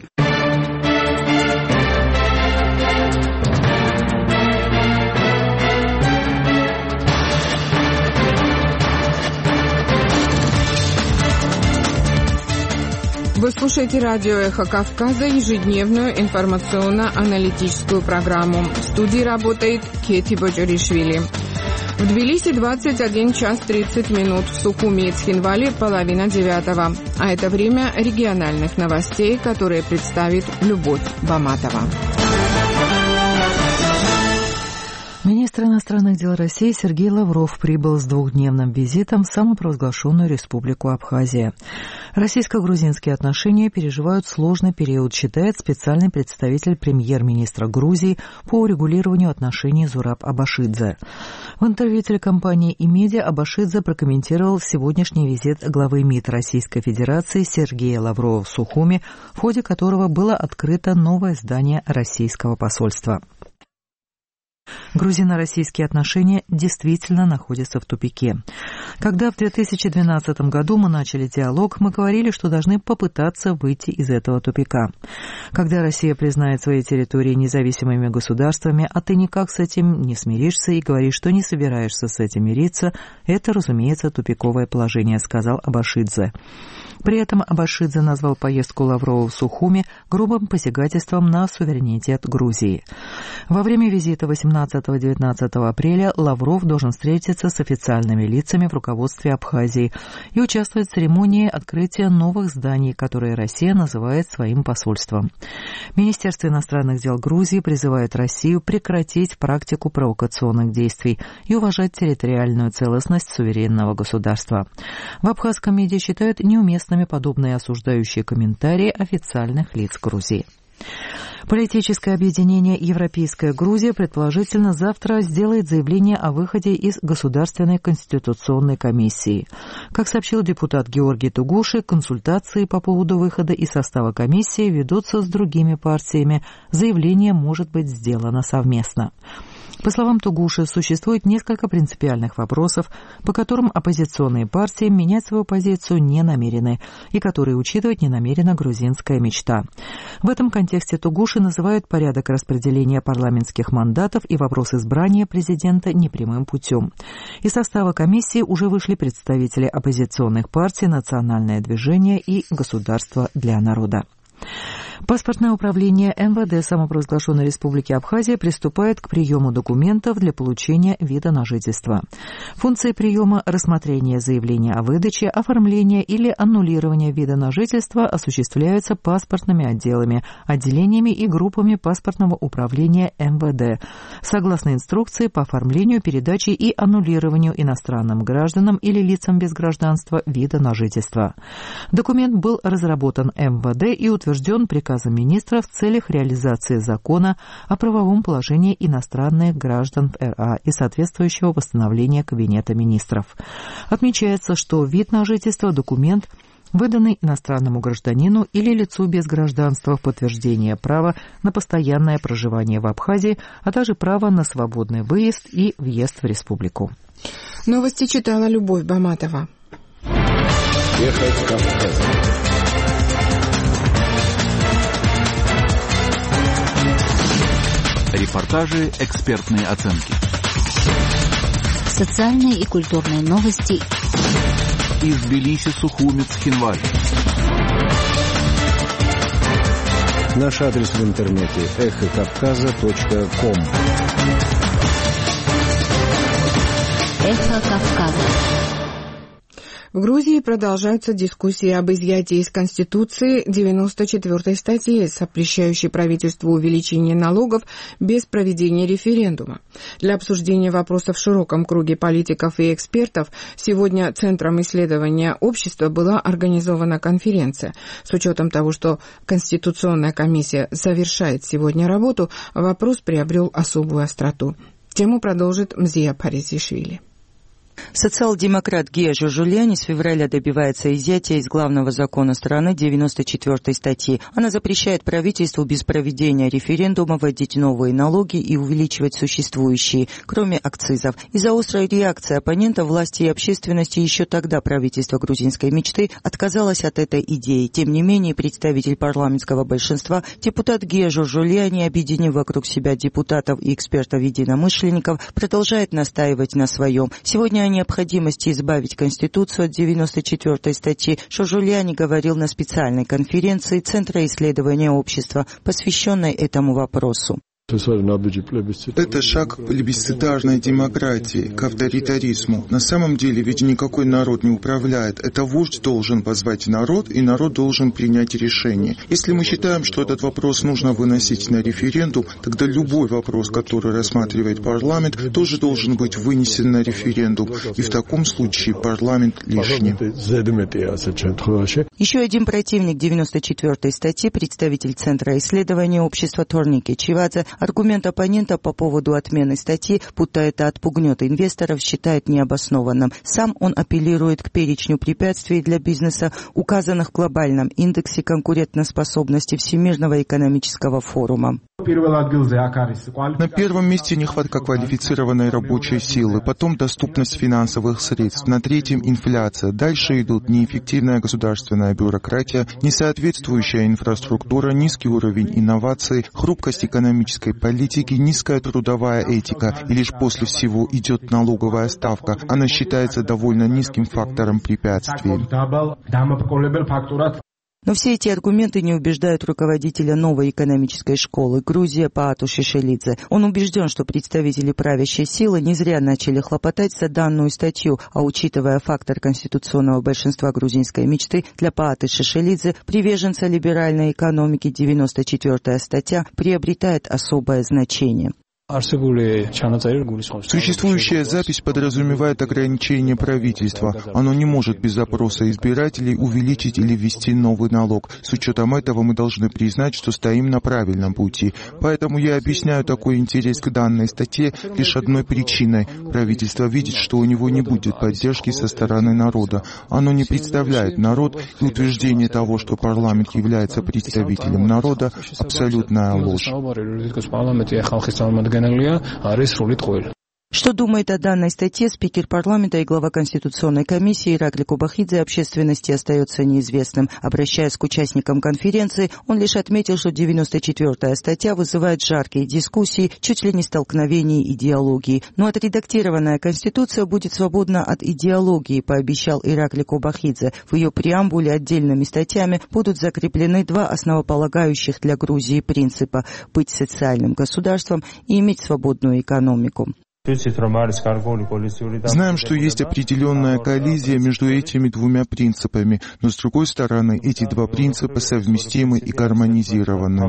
Вы слушаете радио «Эхо Кавказа», ежедневную информационно-аналитическую программу. В студии работает Кети Боджоришвили. В Тбилиси двадцать один час тридцать минут, в Сухуми и Цхинвале половина девятого. А это время региональных новостей, которые представит Любовь Баматова. Министр иностранных дел России Сергей Лавров прибыл с двухдневным визитом в самопровозглашенную республику Абхазия. Российско-грузинские отношения переживают сложный период, считает специальный представитель премьер-министра Грузии по урегулированию отношений Зураб Абашидзе. В интервью телекомпании «Имедиа» Абашидзе прокомментировал сегодняшний визит главы МИД Российской Федерации Сергея Лаврова в Сухуми, в ходе которого было открыто новое здание российского посольства. Грузино-российские отношения действительно находятся в тупике. Когда в две тысячи двенадцатом году мы начали диалог, мы говорили, что должны попытаться выйти из этого тупика. Когда Россия признает свои территории независимыми государствами, а ты никак с этим не смиришься и говоришь, что не собираешься с этим мириться, это, разумеется, тупиковое положение, сказал Абашидзе. При этом Абашидзе назвал поездку Лаврова в Сухуми грубым посягательством на суверенитет Грузии. Во время визита восемнадцатого-девятнадцатого апреля Лавров должен встретиться с официальными лицами в руководстве Абхазии и участвовать в церемонии открытия новых зданий, которые Россия называет своим посольством. Министерство иностранных дел Грузии призывает Россию прекратить практику провокационных действий и уважать территориальную целостность суверенного государства. В абхазском МИДе считают неуместными подобные осуждающие комментарии официальных лиц Грузии. Политическое объединение «Европейская Грузия» предположительно завтра сделает заявление о выходе из Государственной конституционной комиссии. Как сообщил депутат Георгий Тугуши, консультации по поводу выхода из состава комиссии ведутся с другими партиями. Заявление может быть сделано совместно. По словам Тугуши, существует несколько принципиальных вопросов, по которым оппозиционные партии менять свою позицию не намерены и которые учитывать не намерена грузинская мечта. В этом контексте Тугуши называют порядок распределения парламентских мандатов и вопрос избрания президента непрямым путем. Из состава комиссии уже вышли представители оппозиционных партий «Национальное движение» и «Государство для народа». Паспортное управление эм вэ дэ самопровозглашенной Республики Абхазия приступает к приему документов для получения вида на жительство. Функции приема – рассмотрение заявления о выдаче, оформление или аннулирование вида на жительство осуществляются паспортными отделами, отделениями и группами паспортного управления эм вэ дэ, согласно инструкции по оформлению, передаче и аннулированию иностранным гражданам или лицам без гражданства вида на жительство. Документ был разработан эм вэ дэ и утвержден приказом министра в целях реализации закона о правовом положении иностранных граждан в эр а и соответствующего восстановления Кабинета министров. Отмечается, что вид на жительство – документ, выданный иностранному гражданину или лицу без гражданства в подтверждение права на постоянное проживание в Абхазии, а также право на свободный выезд и въезд в республику. Новости читала Любовь Баматова. Ехать Кавказ. Репортажи, экспертные оценки. Социальные и культурные новости. Из Тбилиси, Сухуми, Цхинвали. Наш адрес в интернете эхо кавказа точка ком. Эхо Кавказа. В Грузии продолжаются дискуссии об изъятии из Конституции девяносто четвёртой статьи, запрещающей правительству увеличение налогов без проведения референдума. Для обсуждения вопросов в широком круге политиков и экспертов сегодня Центром исследования общества была организована конференция. С учетом того, что Конституционная комиссия завершает сегодня работу, вопрос приобрел особую остроту. Тему продолжит Мзия Паризишвили. Социал-демократ Гия Жужулиани с февраля добивается изъятия из главного закона страны девяносто четвёртой статьи. Она запрещает правительству без проведения референдума вводить новые налоги и увеличивать существующие, кроме акцизов. Из-за острой реакции оппонентов власти и общественности еще тогда правительство грузинской мечты отказалось от этой идеи. Тем не менее, представитель парламентского большинства, депутат Гия Жужулиани, объединив вокруг себя депутатов и экспертов-единомышленников, продолжает настаивать на своем. Сегодня о необходимости избавить Конституцию от девяносто четвёртой статьи Жужулиани говорил на специальной конференции Центра исследования общества, посвященной этому вопросу. Это шаг к плебисцитарной демократии, к авторитаризму. На самом деле ведь никакой народ не управляет. Это вождь должен позвать народ, и народ должен принять решение. Если мы считаем, что этот вопрос нужно выносить на референдум, тогда любой вопрос, который рассматривает парламент, тоже должен быть вынесен на референдум. И в таком случае парламент лишний. Еще один противник девяносто четвёртой статьи, представитель Центра исследования общества Торники Чивадзе, аргумент оппонента по поводу отмены статьи, будто это отпугнет инвесторов, считает необоснованным. Сам он апеллирует к перечню препятствий для бизнеса, указанных в глобальном индексе конкурентоспособности Всемирного экономического форума. На первом месте нехватка квалифицированной рабочей силы, потом доступность финансовых средств, на третьем инфляция, дальше идут неэффективная государственная бюрократия, несоответствующая инфраструктура, низкий уровень инноваций, хрупкость экономической политики, низкая трудовая этика, и лишь после всего идет налоговая ставка. Она считается довольно низким фактором препятствий. Но все эти аргументы не убеждают руководителя новой экономической школы Грузия Паату Шишелидзе. Он убежден, что представители правящей силы не зря начали хлопотать за данную статью, а учитывая фактор конституционного большинства грузинской мечты, для Пааты Шишелидзе, приверженца либеральной экономики, девяносто четвёртая статья приобретает особое значение. Существующая запись подразумевает ограничение правительства. Оно не может без запроса избирателей увеличить или ввести новый налог. С учетом этого мы должны признать, что стоим на правильном пути. Поэтому я объясняю такой интерес к данной статье лишь одной причиной. Правительство видит, что у него не будет поддержки со стороны народа. Оно не представляет народ, и утверждение того, что парламент является представителем народа, абсолютная ложь. Что думает о данной статье спикер парламента и глава Конституционной комиссии Иракли Кобахидзе, общественности остается неизвестным. Обращаясь к участникам конференции, он лишь отметил, что девяносто четвёртая статья вызывает жаркие дискуссии, чуть ли не столкновения идеологии. Но отредактированная Конституция будет свободна от идеологии, пообещал Иракли Кобахидзе. В ее преамбуле отдельными статьями будут закреплены два основополагающих для Грузии принципа – быть социальным государством и иметь свободную экономику. Знаем, что есть определенная коллизия между этими двумя принципами, но с другой стороны, эти два принципа совместимы и гармонизированы.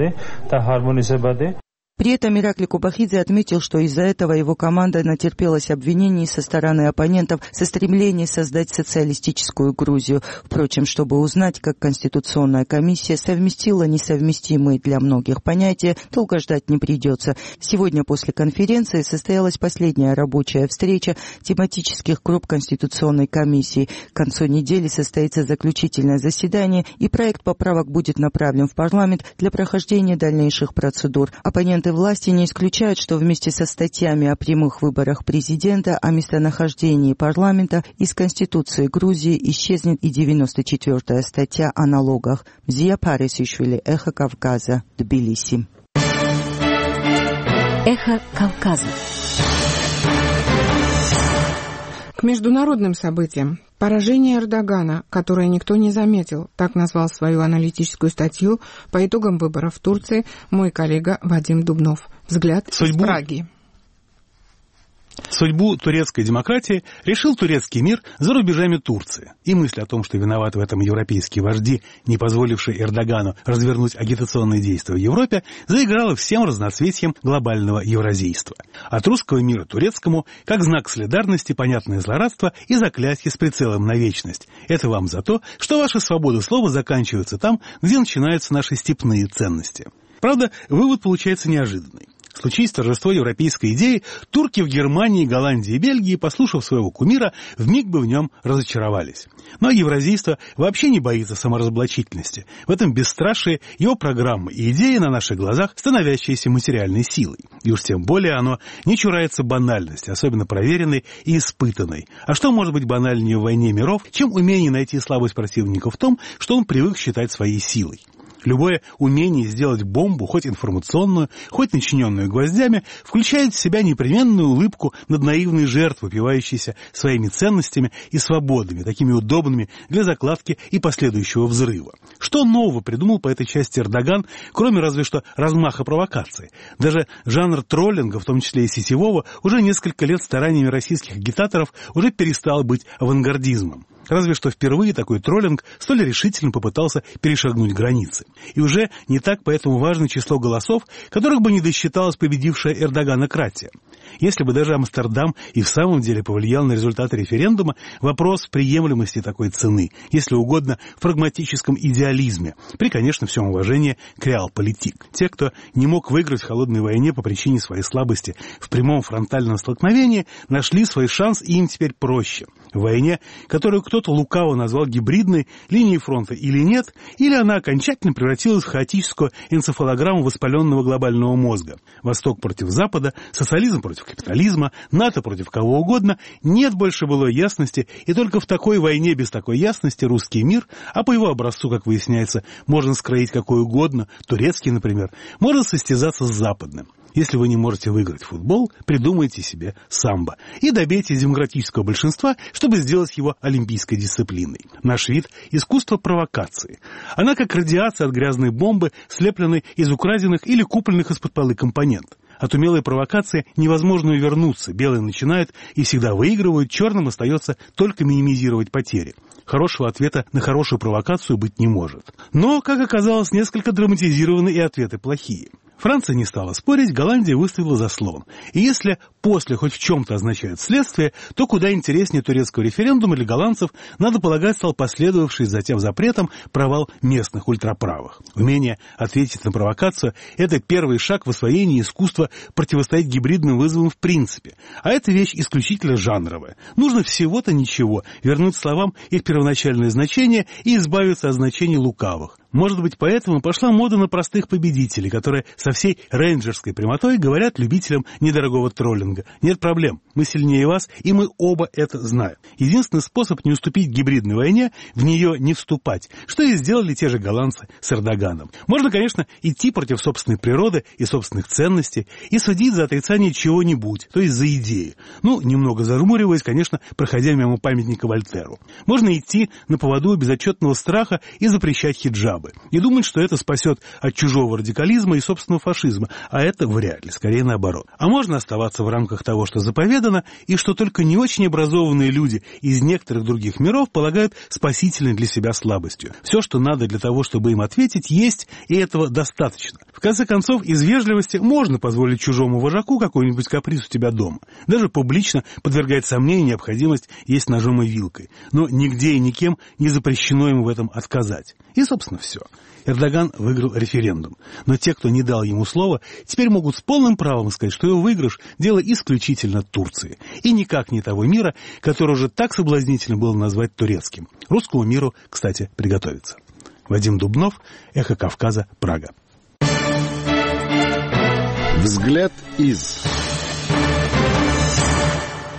При этом Иракли Кобахидзе отметил, что из-за этого его команда натерпелась обвинений со стороны оппонентов со стремлением создать социалистическую Грузию. Впрочем, чтобы узнать, как Конституционная комиссия совместила несовместимые для многих понятия, долго ждать не придется. Сегодня после конференции состоялась последняя рабочая встреча тематических групп Конституционной комиссии. К концу недели состоится заключительное заседание, и проект поправок будет направлен в парламент для прохождения дальнейших процедур. Оппоненты власти не исключают, что вместе со статьями о прямых выборах президента, о местонахождении парламента из Конституции Грузии исчезнет и девяносто четвёртая статья о налогах. Мзия Парисишвили, Эхо Кавказа, Тбилиси. Эхо Кавказа. К международным событиям. Поражение Эрдогана, которое никто не заметил, так назвал свою аналитическую статью по итогам выборов в Турции мой коллега Вадим Дубнов. Взгляд Судьбу... из Праги. Судьбу турецкой демократии решил турецкий мир за рубежами Турции. И мысль о том, что виноваты в этом европейские вожди, не позволившие Эрдогану развернуть агитационные действия в Европе, заиграла всем разноцветием глобального евразийства. От русского мира турецкому, как знак солидарности, понятное злорадство и заклятие с прицелом на вечность. Это вам за то, что ваша свобода слова заканчивается там, где начинаются наши степные ценности. Правда, вывод получается неожиданный. Случись торжество европейской идеи, турки в Германии, Голландии и Бельгии, послушав своего кумира, вмиг бы в нем разочаровались. Но евразийство вообще не боится саморазоблачительности. В этом бесстрашие его программы и идеи на наших глазах, становящиеся материальной силой. И уж тем более оно не чурается банальности, особенно проверенной и испытанной. А что может быть банальнее в войне миров, чем умение найти слабость противника в том, что он привык считать своей силой? Любое умение сделать бомбу, хоть информационную, хоть начиненную гвоздями, включает в себя непременную улыбку над наивной жертвой, упивающейся своими ценностями и свободами, такими удобными для закладки и последующего взрыва. Что нового придумал по этой части Эрдоган, кроме разве что размаха провокации? Даже жанр троллинга, в том числе и сетевого, уже несколько лет стараниями российских агитаторов уже перестал быть авангардизмом. Разве что впервые такой троллинг столь решительно попытался перешагнуть границы. И уже не так поэтому важно число голосов, которых бы не досчиталась победившая Эрдогана-кратия. Если бы даже Амстердам и в самом деле повлиял на результаты референдума, вопрос приемлемости такой цены, если угодно, в прагматическом идеализме, при, конечно, всем уважении к реалполитик. Те, кто не мог выиграть в холодной войне по причине своей слабости в прямом фронтальном столкновении, нашли свой шанс, и им теперь проще. В войне, которую кто-то лукаво назвал гибридной, линией фронта или нет, или она окончательно превратилась в хаотическую энцефалограмму воспаленного глобального мозга. Восток против Запада, социализм против капитализма, НАТО против кого угодно, нет больше былой ясности, и только в такой войне без такой ясности русский мир, а по его образцу, как выясняется, можно скроить какой угодно, турецкий, например, может состязаться с западным. Если вы не можете выиграть футбол, придумайте себе самбо и добейтесь демократического большинства, чтобы сделать его олимпийской дисциплиной. Наш вид – искусство провокации. Она как радиация от грязной бомбы, слепленной из украденных или купленных из-под полы компонентов. От умелой провокации невозможно увернуться. Белые начинают и всегда выигрывают, черным остается только минимизировать потери. Хорошего ответа на хорошую провокацию быть не может. Но, как оказалось, несколько драматизированы и ответы плохие. Франция не стала спорить, Голландия выставила заслон. И если «после» хоть в чем-то означает следствие, то куда интереснее турецкого референдума для голландцев, надо полагать, стал последовавший затем запретом провал местных ультраправых. Умение ответить на провокацию – это первый шаг в освоении искусства противостоять гибридным вызовам в принципе. А эта вещь исключительно жанровая. Нужно всего-то ничего, вернуть словам их первоначальное значение и избавиться от значений лукавых. Может быть, поэтому пошла мода на простых победителей, которые со всей рейнджерской прямотой говорят любителям недорогого троллинга. Нет проблем, мы сильнее вас, и мы оба это знаем. Единственный способ не уступить гибридной войне – в нее не вступать, что и сделали те же голландцы с Эрдоганом. Можно, конечно, идти против собственной природы и собственных ценностей и судить за отрицание чего-нибудь, то есть за идею. Ну, немного зажмуриваясь, конечно, проходя мимо памятника Вольтеру. Можно идти на поводу безотчетного страха и запрещать хиджаб. И думать, что это спасет от чужого радикализма и собственного фашизма, а это вряд ли, скорее наоборот. А можно оставаться в рамках того, что заповедано, и что только не очень образованные люди из некоторых других миров полагают спасительной для себя слабостью. Все, что надо для того, чтобы им ответить, есть, и этого достаточно. В конце концов, из вежливости можно позволить чужому вожаку какой-нибудь каприз у тебя дома. Даже публично подвергать сомнению необходимость есть ножом и вилкой. Но нигде и никем не запрещено ему в этом отказать. И, собственно, все. Эрдоган выиграл референдум. Но те, кто не дал ему слова, теперь могут с полным правом сказать, что его выигрыш – дело исключительно Турции. И никак не того мира, который уже так соблазнительно было назвать турецким. Русскому миру, кстати, приготовиться. Вадим Дубнов, Эхо Кавказа, Прага. Взгляд из...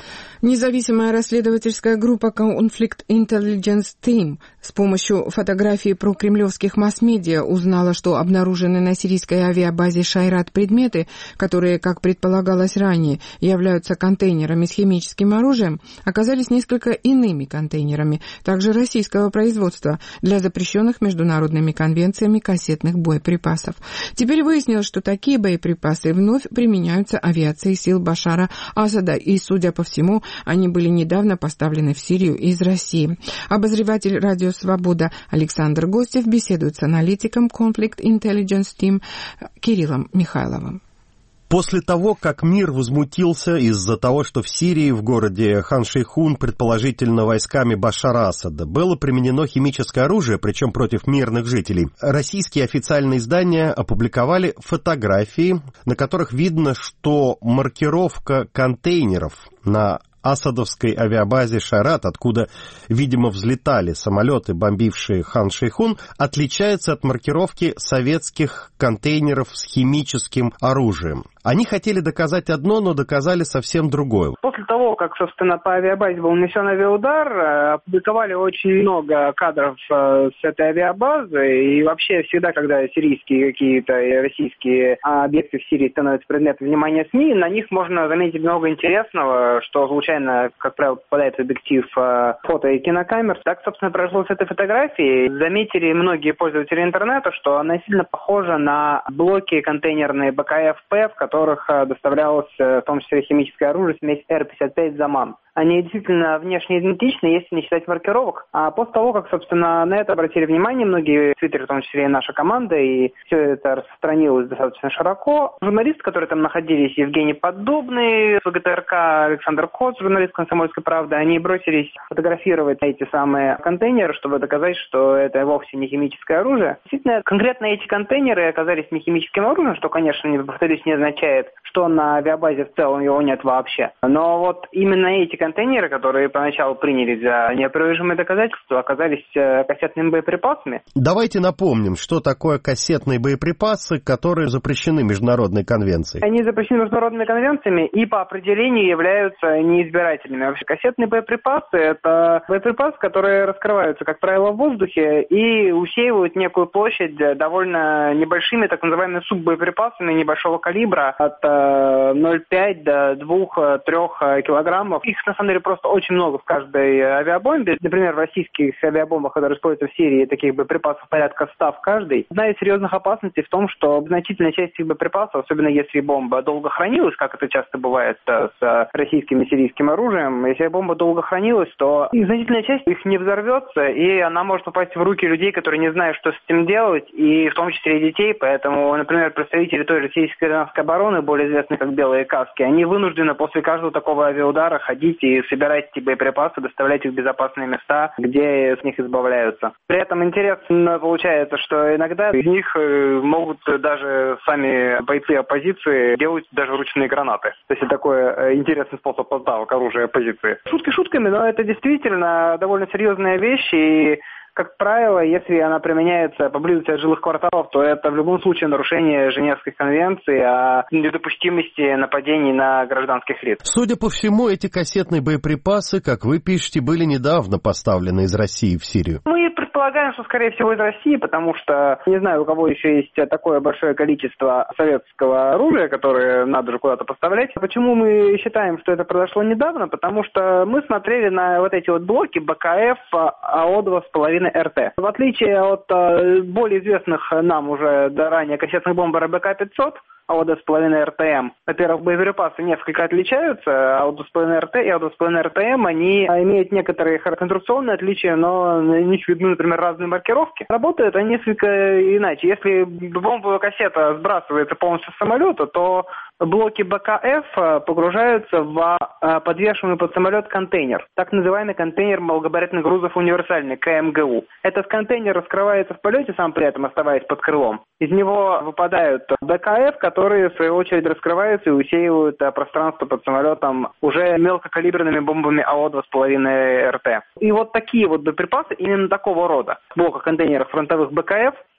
Независимая расследовательская группа Conflict Intelligence Team с помощью фотографий прокремлевских масс-медиа узнала, что обнаруженные на сирийской авиабазе Шайрат предметы, которые, как предполагалось ранее, являются контейнерами с химическим оружием, оказались несколько иными контейнерами, также российского производства, для запрещенных международными конвенциями кассетных боеприпасов. Теперь выяснилось, что такие боеприпасы вновь применяются авиацией сил Башара Асада, и, судя по всему, они были недавно поставлены в Сирию из России. Обозреватель «Радио Свобода» Александр Гостев беседует с аналитиком Conflict Intelligence Team Кириллом Михайловым. После того, как мир возмутился из-за того, что в Сирии, в городе Хан-Шейхун, предположительно войсками Башара Асада, было применено химическое оружие, причем против мирных жителей, российские официальные издания опубликовали фотографии, на которых видно, что маркировка контейнеров на асадовской авиабазе Шайрат, откуда, видимо, взлетали самолеты, бомбившие Хан-Шейхун, отличается от маркировки советских контейнеров с химическим оружием. Они хотели доказать одно, но доказали совсем другое. После того, как, собственно, по авиабазе был нанесен авиаудар, опубликовали очень много кадров с этой авиабазы. И вообще всегда, когда сирийские какие-то и российские объекты в Сирии становятся предметом внимания СМИ, на них можно заметить много интересного, что случайно, как правило, попадает в объектив фото и кинокамер. Так, собственно, произошло с этой фотографией. Заметили многие пользователи интернета, что она сильно похожа на блоки контейнерные БКФ-П, в которых доставлялось в том числе химическое оружие, смесь Эр пятьдесят пять «Заман». Они действительно внешне идентичны, если не считать маркировок. А после того, как, собственно, на это обратили внимание многие в Твиттере, в том числе и наша команда, и все это распространилось достаточно широко, журналисты, которые там находились, Евгений Поддубный, ВГТРК, Александр Коц, журналист «Комсомольской правды», они бросились фотографировать эти самые контейнеры, чтобы доказать, что это вовсе не химическое оружие. Действительно, конкретно эти контейнеры оказались не химическим оружием, что, конечно, не, повторюсь, не означает, что на авиабазе в целом его нет вообще. Но вот именно эти контейнеры, которые поначалу приняли за неопровержимые доказательства, оказались кассетными боеприпасами. Давайте напомним, что такое кассетные боеприпасы, которые запрещены международной конвенцией. Они запрещены международными конвенциями и по определению являются неизбирательными. Вообще кассетные боеприпасы — это боеприпасы, которые раскрываются, как правило, в воздухе и усеивают некую площадь довольно небольшими, так называемыми суббоеприпасами небольшого калибра от ноль целых пять десятых до двух-трёх килограммов. Их, на самом деле, просто очень много в каждой авиабомбе. Например, в российских авиабомбах, которые используются в Сирии, таких боеприпасов порядка ста в каждой. Одна из серьезных опасностей в том, что значительная часть этих боеприпасов, особенно если бомба долго хранилась, как это часто бывает с российским и сирийским оружием, если бомба долго хранилась, то значительная часть их не взорвется, и она может попасть в руки людей, которые не знают, что с этим делать, и в том числе и детей. Поэтому, например, представители той российской гражданской обороны, более известные как «Белые каски», они вынуждены после каждого такого авиаудара ходить и собирать эти боеприпасы, доставлять их в безопасные места, где с них избавляются. При этом интересно получается, что иногда из них могут даже сами бойцы оппозиции делать даже ручные гранаты. То есть это такой интересный способ поставок оружия оппозиции. Шутки шутками, но это действительно довольно серьезная вещь, и как правило, если она применяется поблизости от жилых кварталов, то это в любом случае нарушение Женевской конвенции о недопустимости нападений на гражданских лиц. Судя по всему, эти кассетные боеприпасы, как вы пишете, были недавно поставлены из России в Сирию. Мы предполагаем, что, скорее всего, из России, потому что не знаю, у кого еще есть такое большое количество советского оружия, которое надо же куда-то поставлять. Почему мы считаем, что это произошло недавно? Потому что мы смотрели на вот эти вот блоки БКФ АО два с половиной РТ. В отличие от более известных нам уже ранее кассетных бомб РБК пятьсот, АО два с половиной РТМ. Во-первых, боеприпасы несколько отличаются. АО два с половиной РТ и АО два с половиной РТМ, они имеют некоторые конструкционные отличия, но на них видны, например, разные маркировки. Работают они несколько иначе. Если бомбовая кассета сбрасывается полностью с самолета, то блоки БКФ погружаются в подвешенный под самолет контейнер. Так называемый контейнер малогабаритных грузов универсальный, КМГУ. Этот контейнер раскрывается в полете, сам при этом оставаясь под крылом. Из него выпадают БКФ, которые в свою очередь раскрываются и усеивают пространство под самолетом уже мелкокалиберными бомбами АО два с половиной РТ. И вот такие вот боеприпасы именно такого рода. В блоках контейнеров фронтовых БКФ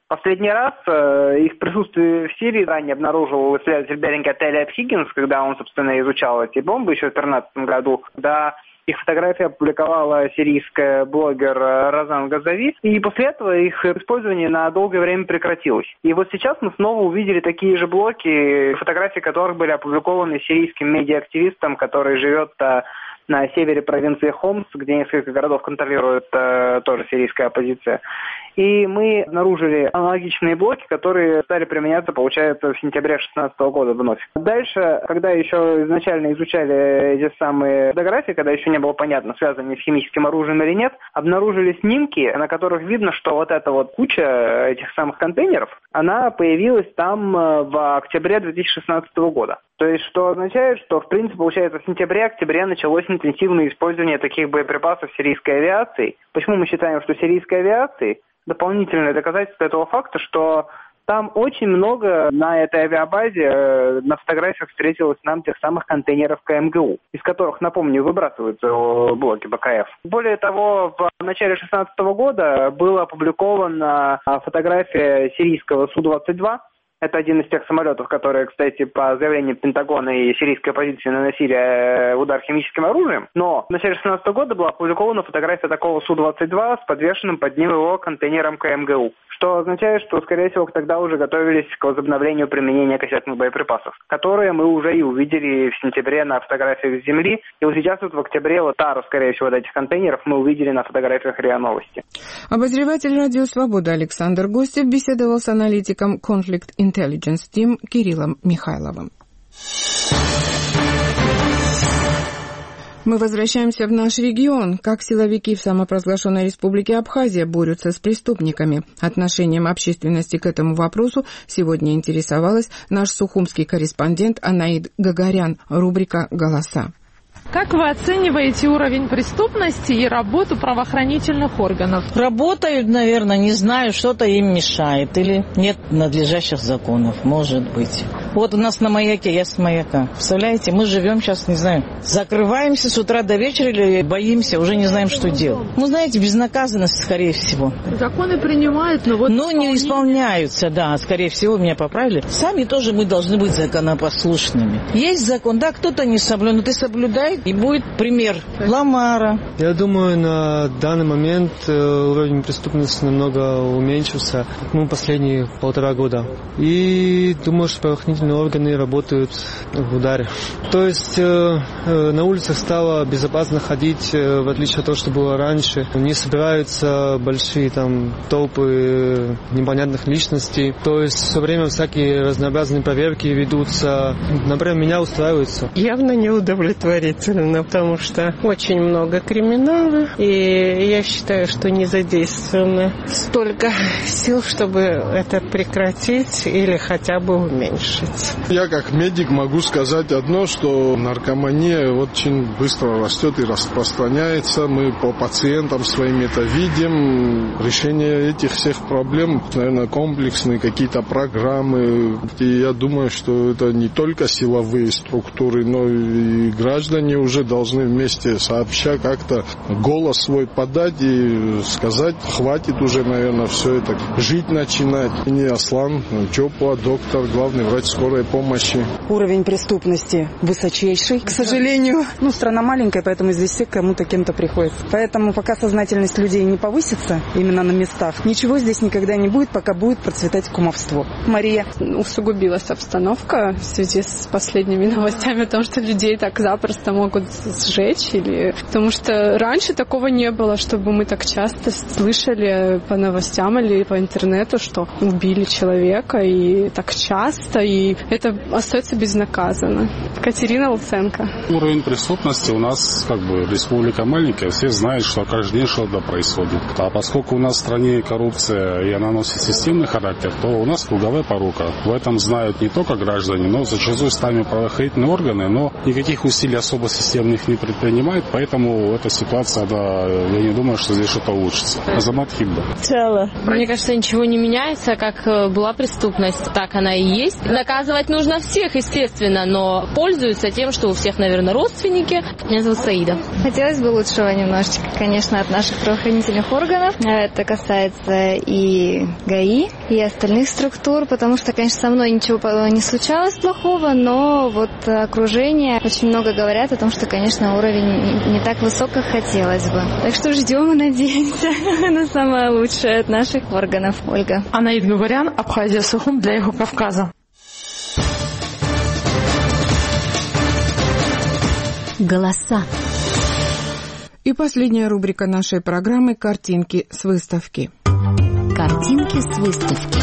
Последний раз э, их присутствие в Сирии ранее обнаружил исследователь Берингет Элиот Хиггинс, когда он, собственно, изучал эти бомбы еще в две тысячи тринадцатом году, когда их фотографии опубликовала сирийская блогер Розан Газави, и после этого их использование на долгое время прекратилось. И вот сейчас мы снова увидели такие же блоки, фотографии которых были опубликованы сирийским медиа-активистом, который живет на севере провинции Хомс, где несколько городов контролирует э, тоже сирийская оппозиция. И мы обнаружили аналогичные блоки, которые стали применяться, получается, в сентябре две тысячи шестнадцатого года вновь. Дальше, когда еще изначально изучали эти самые фотографии, когда еще не было понятно, связаны они с химическим оружием или нет, обнаружили снимки, на которых видно, что вот эта вот куча этих самых контейнеров, она появилась там в октябре две тысячи шестнадцатого года. То есть, что означает, что, в принципе, получается, в сентябре-октябре началось интенсивное использование таких боеприпасов сирийской авиацией. Почему мы считаем, что сирийской авиации дополнительное доказательство этого факта, что там очень много на этой авиабазе э, на фотографиях встретилось нам тех самых контейнеров КМГУ, из которых, напомню, выбрасываются блоки БКФ. Более того, в начале две тысячи шестнадцатого года была опубликована фотография сирийского Су двадцать два. Это один из тех самолетов, которые, кстати, по заявлению Пентагона и сирийской оппозиции наносили удар химическим оружием. Но в начале две тысячи шестнадцатого года была опубликована фотография такого Су двадцать два с подвешенным под ним его контейнером КМГУ. Что означает, что, скорее всего, тогда уже готовились к возобновлению применения кассетных боеприпасов, которые мы уже и увидели в сентябре на фотографиях с Земли. И вот сейчас вот в октябре вот тару, скорее всего, от этих контейнеров мы увидели на фотографиях РИА Новости. Обозреватель «Радио Свобода» Александр Гостев беседовал с аналитиком Conflict Intelligence Team Кириллом Михайловым. Мы возвращаемся в наш регион. Как силовики в самопровозглашенной республике Абхазия борются с преступниками? Отношением общественности к этому вопросу сегодня интересовалась наш сухумский корреспондент Анаид Гагарян. Рубрика «Голоса». Как вы оцениваете уровень преступности и работу правоохранительных органов? Работают, наверное, не знаю, что-то им мешает или нет надлежащих законов, может быть. Вот у нас на маяке, я с маяка. Представляете, мы живем сейчас, не знаю, закрываемся с утра до вечера или боимся, уже не знаем, что делать. Ну, знаете, безнаказанность, скорее всего. Законы принимают, но вот... Ну, не исполняются, да, скорее всего, меня поправили. Сами тоже мы должны быть законопослушными. Есть закон, да, кто-то не соблюдает, но ты соблюдай, и будет пример Ламара. Я думаю, на данный момент уровень преступности намного уменьшился, ну, последние полтора года. И думаю, что правоохранительные органы работают в ударе. То есть э, э, на улицах стало безопасно ходить, э, в отличие от того, что было раньше. Не собираются большие там толпы непонятных личностей. То есть все время всякие разнообразные проверки ведутся. Например, меня устраивается. Явно не удовлетворительно, потому что очень много криминала, и я считаю, что не задействовано столько сил, чтобы это прекратить или хотя бы уменьшить. Я как медик могу сказать одно, что наркомания очень быстро растет и распространяется. Мы по пациентам своим это видим. Решение этих всех проблем, наверное, комплексные какие-то программы. И я думаю, что это не только силовые структуры, но и граждане уже должны вместе сообща как-то голос свой подать и сказать, хватит уже, наверное, все это жить начинать. Не Аслан Чопа, доктор, главный врач скорой помощи. Уровень преступности высочайший, к сожалению. Ну, страна маленькая, поэтому здесь все кому-то кем-то приходится. Поэтому пока сознательность людей не повысится именно на местах, ничего здесь никогда не будет, пока будет процветать кумовство. Мария. Усугубилась обстановка в связи с последними новостями о том, что людей так запросто могут сжечь. Или... Потому что раньше такого не было, чтобы мы так часто слышали по новостям или по интернету, что убили человека, и так часто, и это остается безнаказанно. Катерина Луценко. Уровень преступности у нас, как бы, республика маленькая, все знают, что каждый день что-то происходит. А поскольку у нас в стране коррупция, и она носит системный характер, то у нас круговая порука. В этом знают не только граждане, но зачастую сами правоохранительные органы, но никаких усилий особо системных не предпринимают, поэтому эта ситуация, да, я не думаю, что здесь что-то улучшится. Азамат Хибда. Цело. Мне кажется, ничего не меняется, как была преступность, так она и есть. На Наказывать нужно всех, естественно, но пользуются тем, что у всех, наверное, родственники. Меня зовут Саида. Хотелось бы лучшего немножечко, конечно, от наших правоохранительных органов. Это касается и ГАИ, и остальных структур, потому что, конечно, со мной ничего не случалось плохого, но вот окружение очень много говорят о том, что, конечно, уровень не так высок, как хотелось бы. Так что ждем и надеемся на самое лучшее от наших органов. Ольга. Анаид Гугарян, Абхазия, Сухум для Эхо Кавказа. Голоса. И последняя рубрика нашей программы «Картинки с выставки». Картинки с выставки.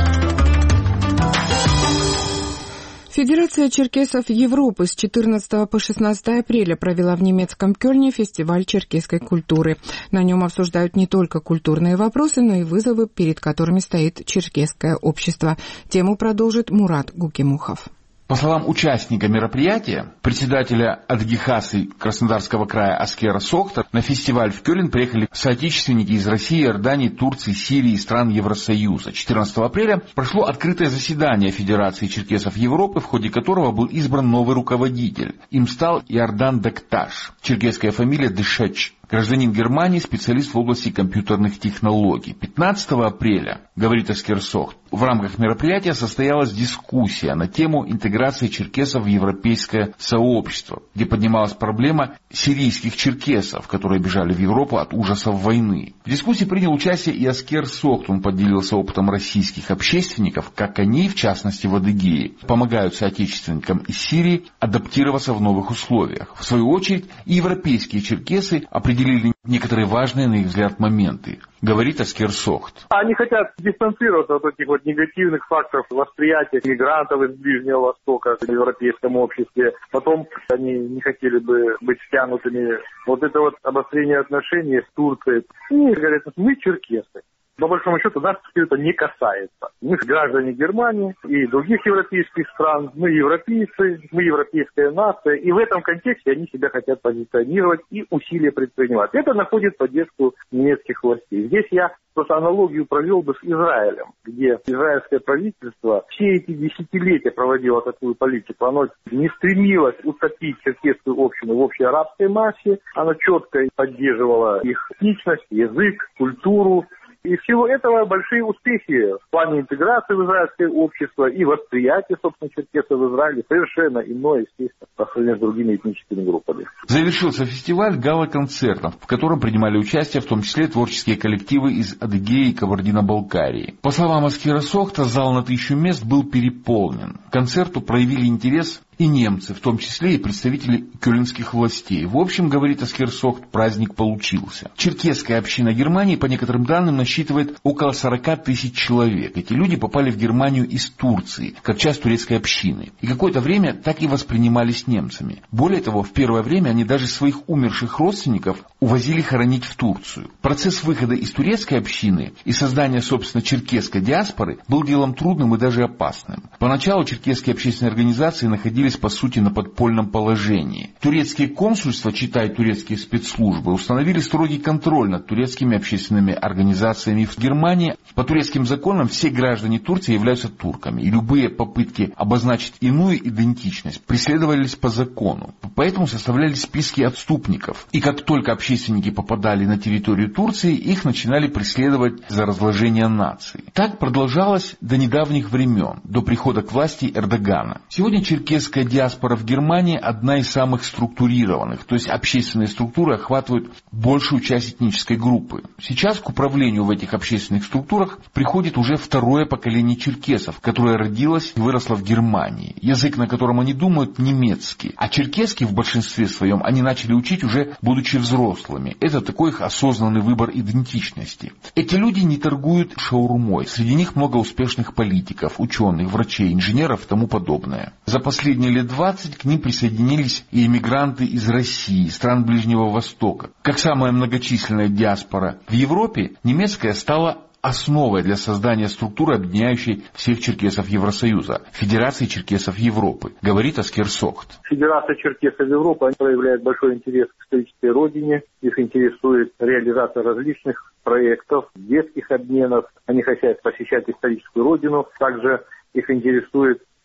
Федерация черкесов Европы с четырнадцатого по шестнадцатое апреля провела в немецком Кёльне фестиваль черкесской культуры. На нем обсуждают не только культурные вопросы, но и вызовы, перед которыми стоит черкесское общество. Тему продолжит Мурат Гукимухов. По словам участника мероприятия, председателя Адгихасы Краснодарского края Аскера Сохта, на фестиваль в Кёльн приехали соотечественники из России, Иордании, Турции, Сирии и стран Евросоюза. четырнадцатого апреля прошло открытое заседание Федерации черкесов Европы, в ходе которого был избран новый руководитель. Им стал Иордан Дакташ, черкесская фамилия Дышеч. Гражданин Германии, специалист в области компьютерных технологий. пятнадцатого апреля, говорит Аскер Сохт, в рамках мероприятия состоялась дискуссия на тему интеграции черкесов в европейское сообщество, где поднималась проблема сирийских черкесов, которые бежали в Европу от ужасов войны. В дискуссии принял участие и Аскер Сохт. Он поделился опытом российских общественников, как они, в частности в Адыгее, помогают соотечественникам из Сирии адаптироваться в новых условиях. В свою очередь, и европейские черкесы определили некоторые важные, на их взгляд, моменты. Говорит Аскер Сохт. Они хотят дистанцироваться от этих вот негативных факторов восприятия мигрантов из Ближнего Востока в европейском обществе. Потом они не хотели бы быть втянутыми. Вот это вот обострение отношений с Турцией. Они говорят, мы черкесы. По большому счету, нас это не касается. Мы граждане Германии и других европейских стран, мы европейцы, мы европейская нация, и в этом контексте они себя хотят позиционировать и усилия предпринимать. Это находит поддержку немецких властей. Здесь я просто аналогию провел бы с Израилем, где израильское правительство все эти десятилетия проводило такую политику. Оно не стремилось утопить черкесскую общину в общей арабской массе, оно четко поддерживало их этничность, язык, культуру. И всего этого большие успехи в плане интеграции в израильское общество и восприятия, собственно, черкесов в Израиле совершенно иное, естественно, по сравнению с другими этническими группами. Завершился фестиваль гала-концертом, в котором принимали участие в том числе творческие коллективы из Адыгеи и Кабардино-Балкарии. По словам Аскера Сохта, зал на тысячу мест был переполнен. К концерту проявили интерес и немцы, в том числе и представители кёльнских властей. В общем, говорит Аскер Сохт, праздник получился. Черкесская община Германии, по некоторым данным, насчитывает около сорок тысяч человек. Эти люди попали в Германию из Турции, как часть турецкой общины. И какое-то время так и воспринимались немцами. Более того, в первое время они даже своих умерших родственников увозили хоронить в Турцию. Процесс выхода из турецкой общины и создания, собственно, черкесской диаспоры был делом трудным и даже опасным. Поначалу черкесские общественные организации находились по сути на подпольном положении. Турецкие консульства, читай турецкие спецслужбы, установили строгий контроль над турецкими общественными организациями в Германии. По турецким законам все граждане Турции являются турками, и любые попытки обозначить иную идентичность преследовались по закону. Поэтому составлялись списки отступников. И как только общественники попадали на территорию Турции, их начинали преследовать за разложение нации. Так продолжалось до недавних времен, до прихода к власти Эрдогана. Сегодня черкесская диаспора в Германии одна из самых структурированных, то есть общественные структуры охватывают большую часть этнической группы. Сейчас к управлению в этих общественных структурах приходит уже второе поколение черкесов, которое родилось и выросло в Германии. Язык, на котором они думают, немецкий. А черкесский в большинстве своем они начали учить уже будучи взрослыми. Это такой их осознанный выбор идентичности. Эти люди не торгуют шаурмой. Среди них много успешных политиков, ученых, врачей, инженеров и тому подобное. За последние лет двадцать к ним присоединились и эмигранты из России, стран Ближнего Востока. Как самая многочисленная диаспора в Европе, немецкая стала основой для создания структуры, объединяющей всех черкесов Евросоюза, Федерации черкесов Европы, говорит Аскер Сохт. Федерация черкесов Европы проявляет большой интерес к исторической родине, их интересует реализация различных проектов, детских обменов, они хотят посещать историческую родину, также их интересует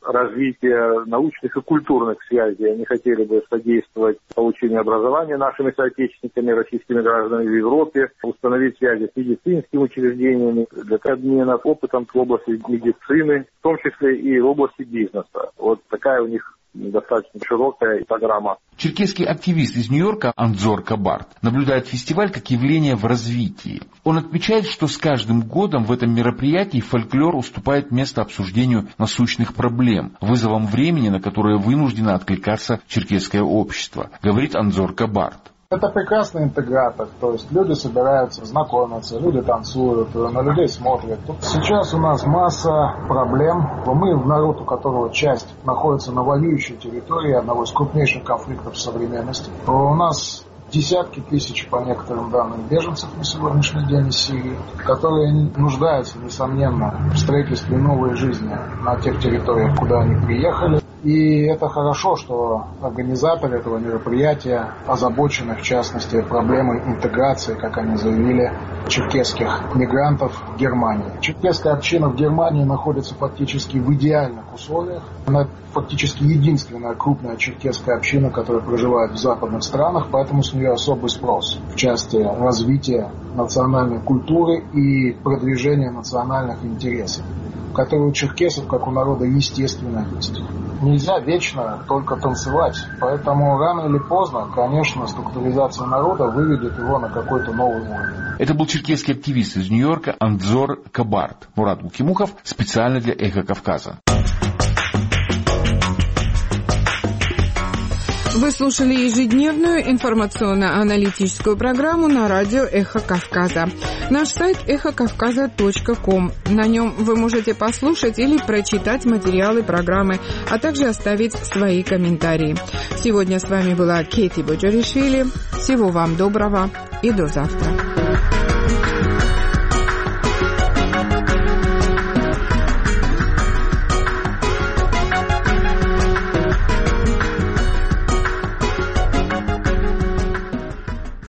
развития научных и культурных связей. Они хотели бы содействовать получению образования нашими соотечественниками, российскими гражданами в Европе, установить связи с медицинскими учреждениями для обмена опытом в области медицины, в том числе и в области бизнеса. Вот такая у них достаточно широкая программа. Черкесский активист из Нью-Йорка Анзор Кабарт наблюдает фестиваль как явление в развитии. Он отмечает, что с каждым годом в этом мероприятии фольклор уступает место обсуждению насущных проблем, вызовам времени, на которые вынуждено откликаться черкесское общество, говорит Анзор Кабарт. Это прекрасный интегратор, то есть люди собираются, знакомятся, люди танцуют, на людей смотрят. Тут сейчас у нас масса проблем. Мы, народ, у которого часть находится на воюющей территории одного из крупнейших конфликтов современности. У нас десятки тысяч, по некоторым данным, беженцев на сегодняшний день из Сирии, которые нуждаются, несомненно, в строительстве новой жизни на тех территориях, куда они приехали. И это хорошо, что организаторы этого мероприятия озабочены, в частности, проблемой интеграции, как они заявили, черкесских мигрантов в Германии. Черкесская община в Германии находится фактически в идеальных условиях. Она фактически единственная крупная черкесская община, которая проживает в западных странах, поэтому с нее особый спрос в части развития национальной культуры и продвижения национальных интересов, которые у черкесов, как у народа, естественно есть. Нельзя вечно только танцевать, поэтому рано или поздно, конечно, структуризация народа выведет его на какой-то новый уровень. Это был черкесский активист из Нью-Йорка Анзор Кабарт. Мурат Букимухов специально для «Эхо Кавказа». Вы слушали ежедневную информационно-аналитическую программу на радио «Эхо Кавказа». Наш сайт эхо кавказа точка ком. На нем вы можете послушать или прочитать материалы программы, а также оставить свои комментарии. Сегодня с вами была Кети Боджоришвили. Всего вам доброго и до завтра.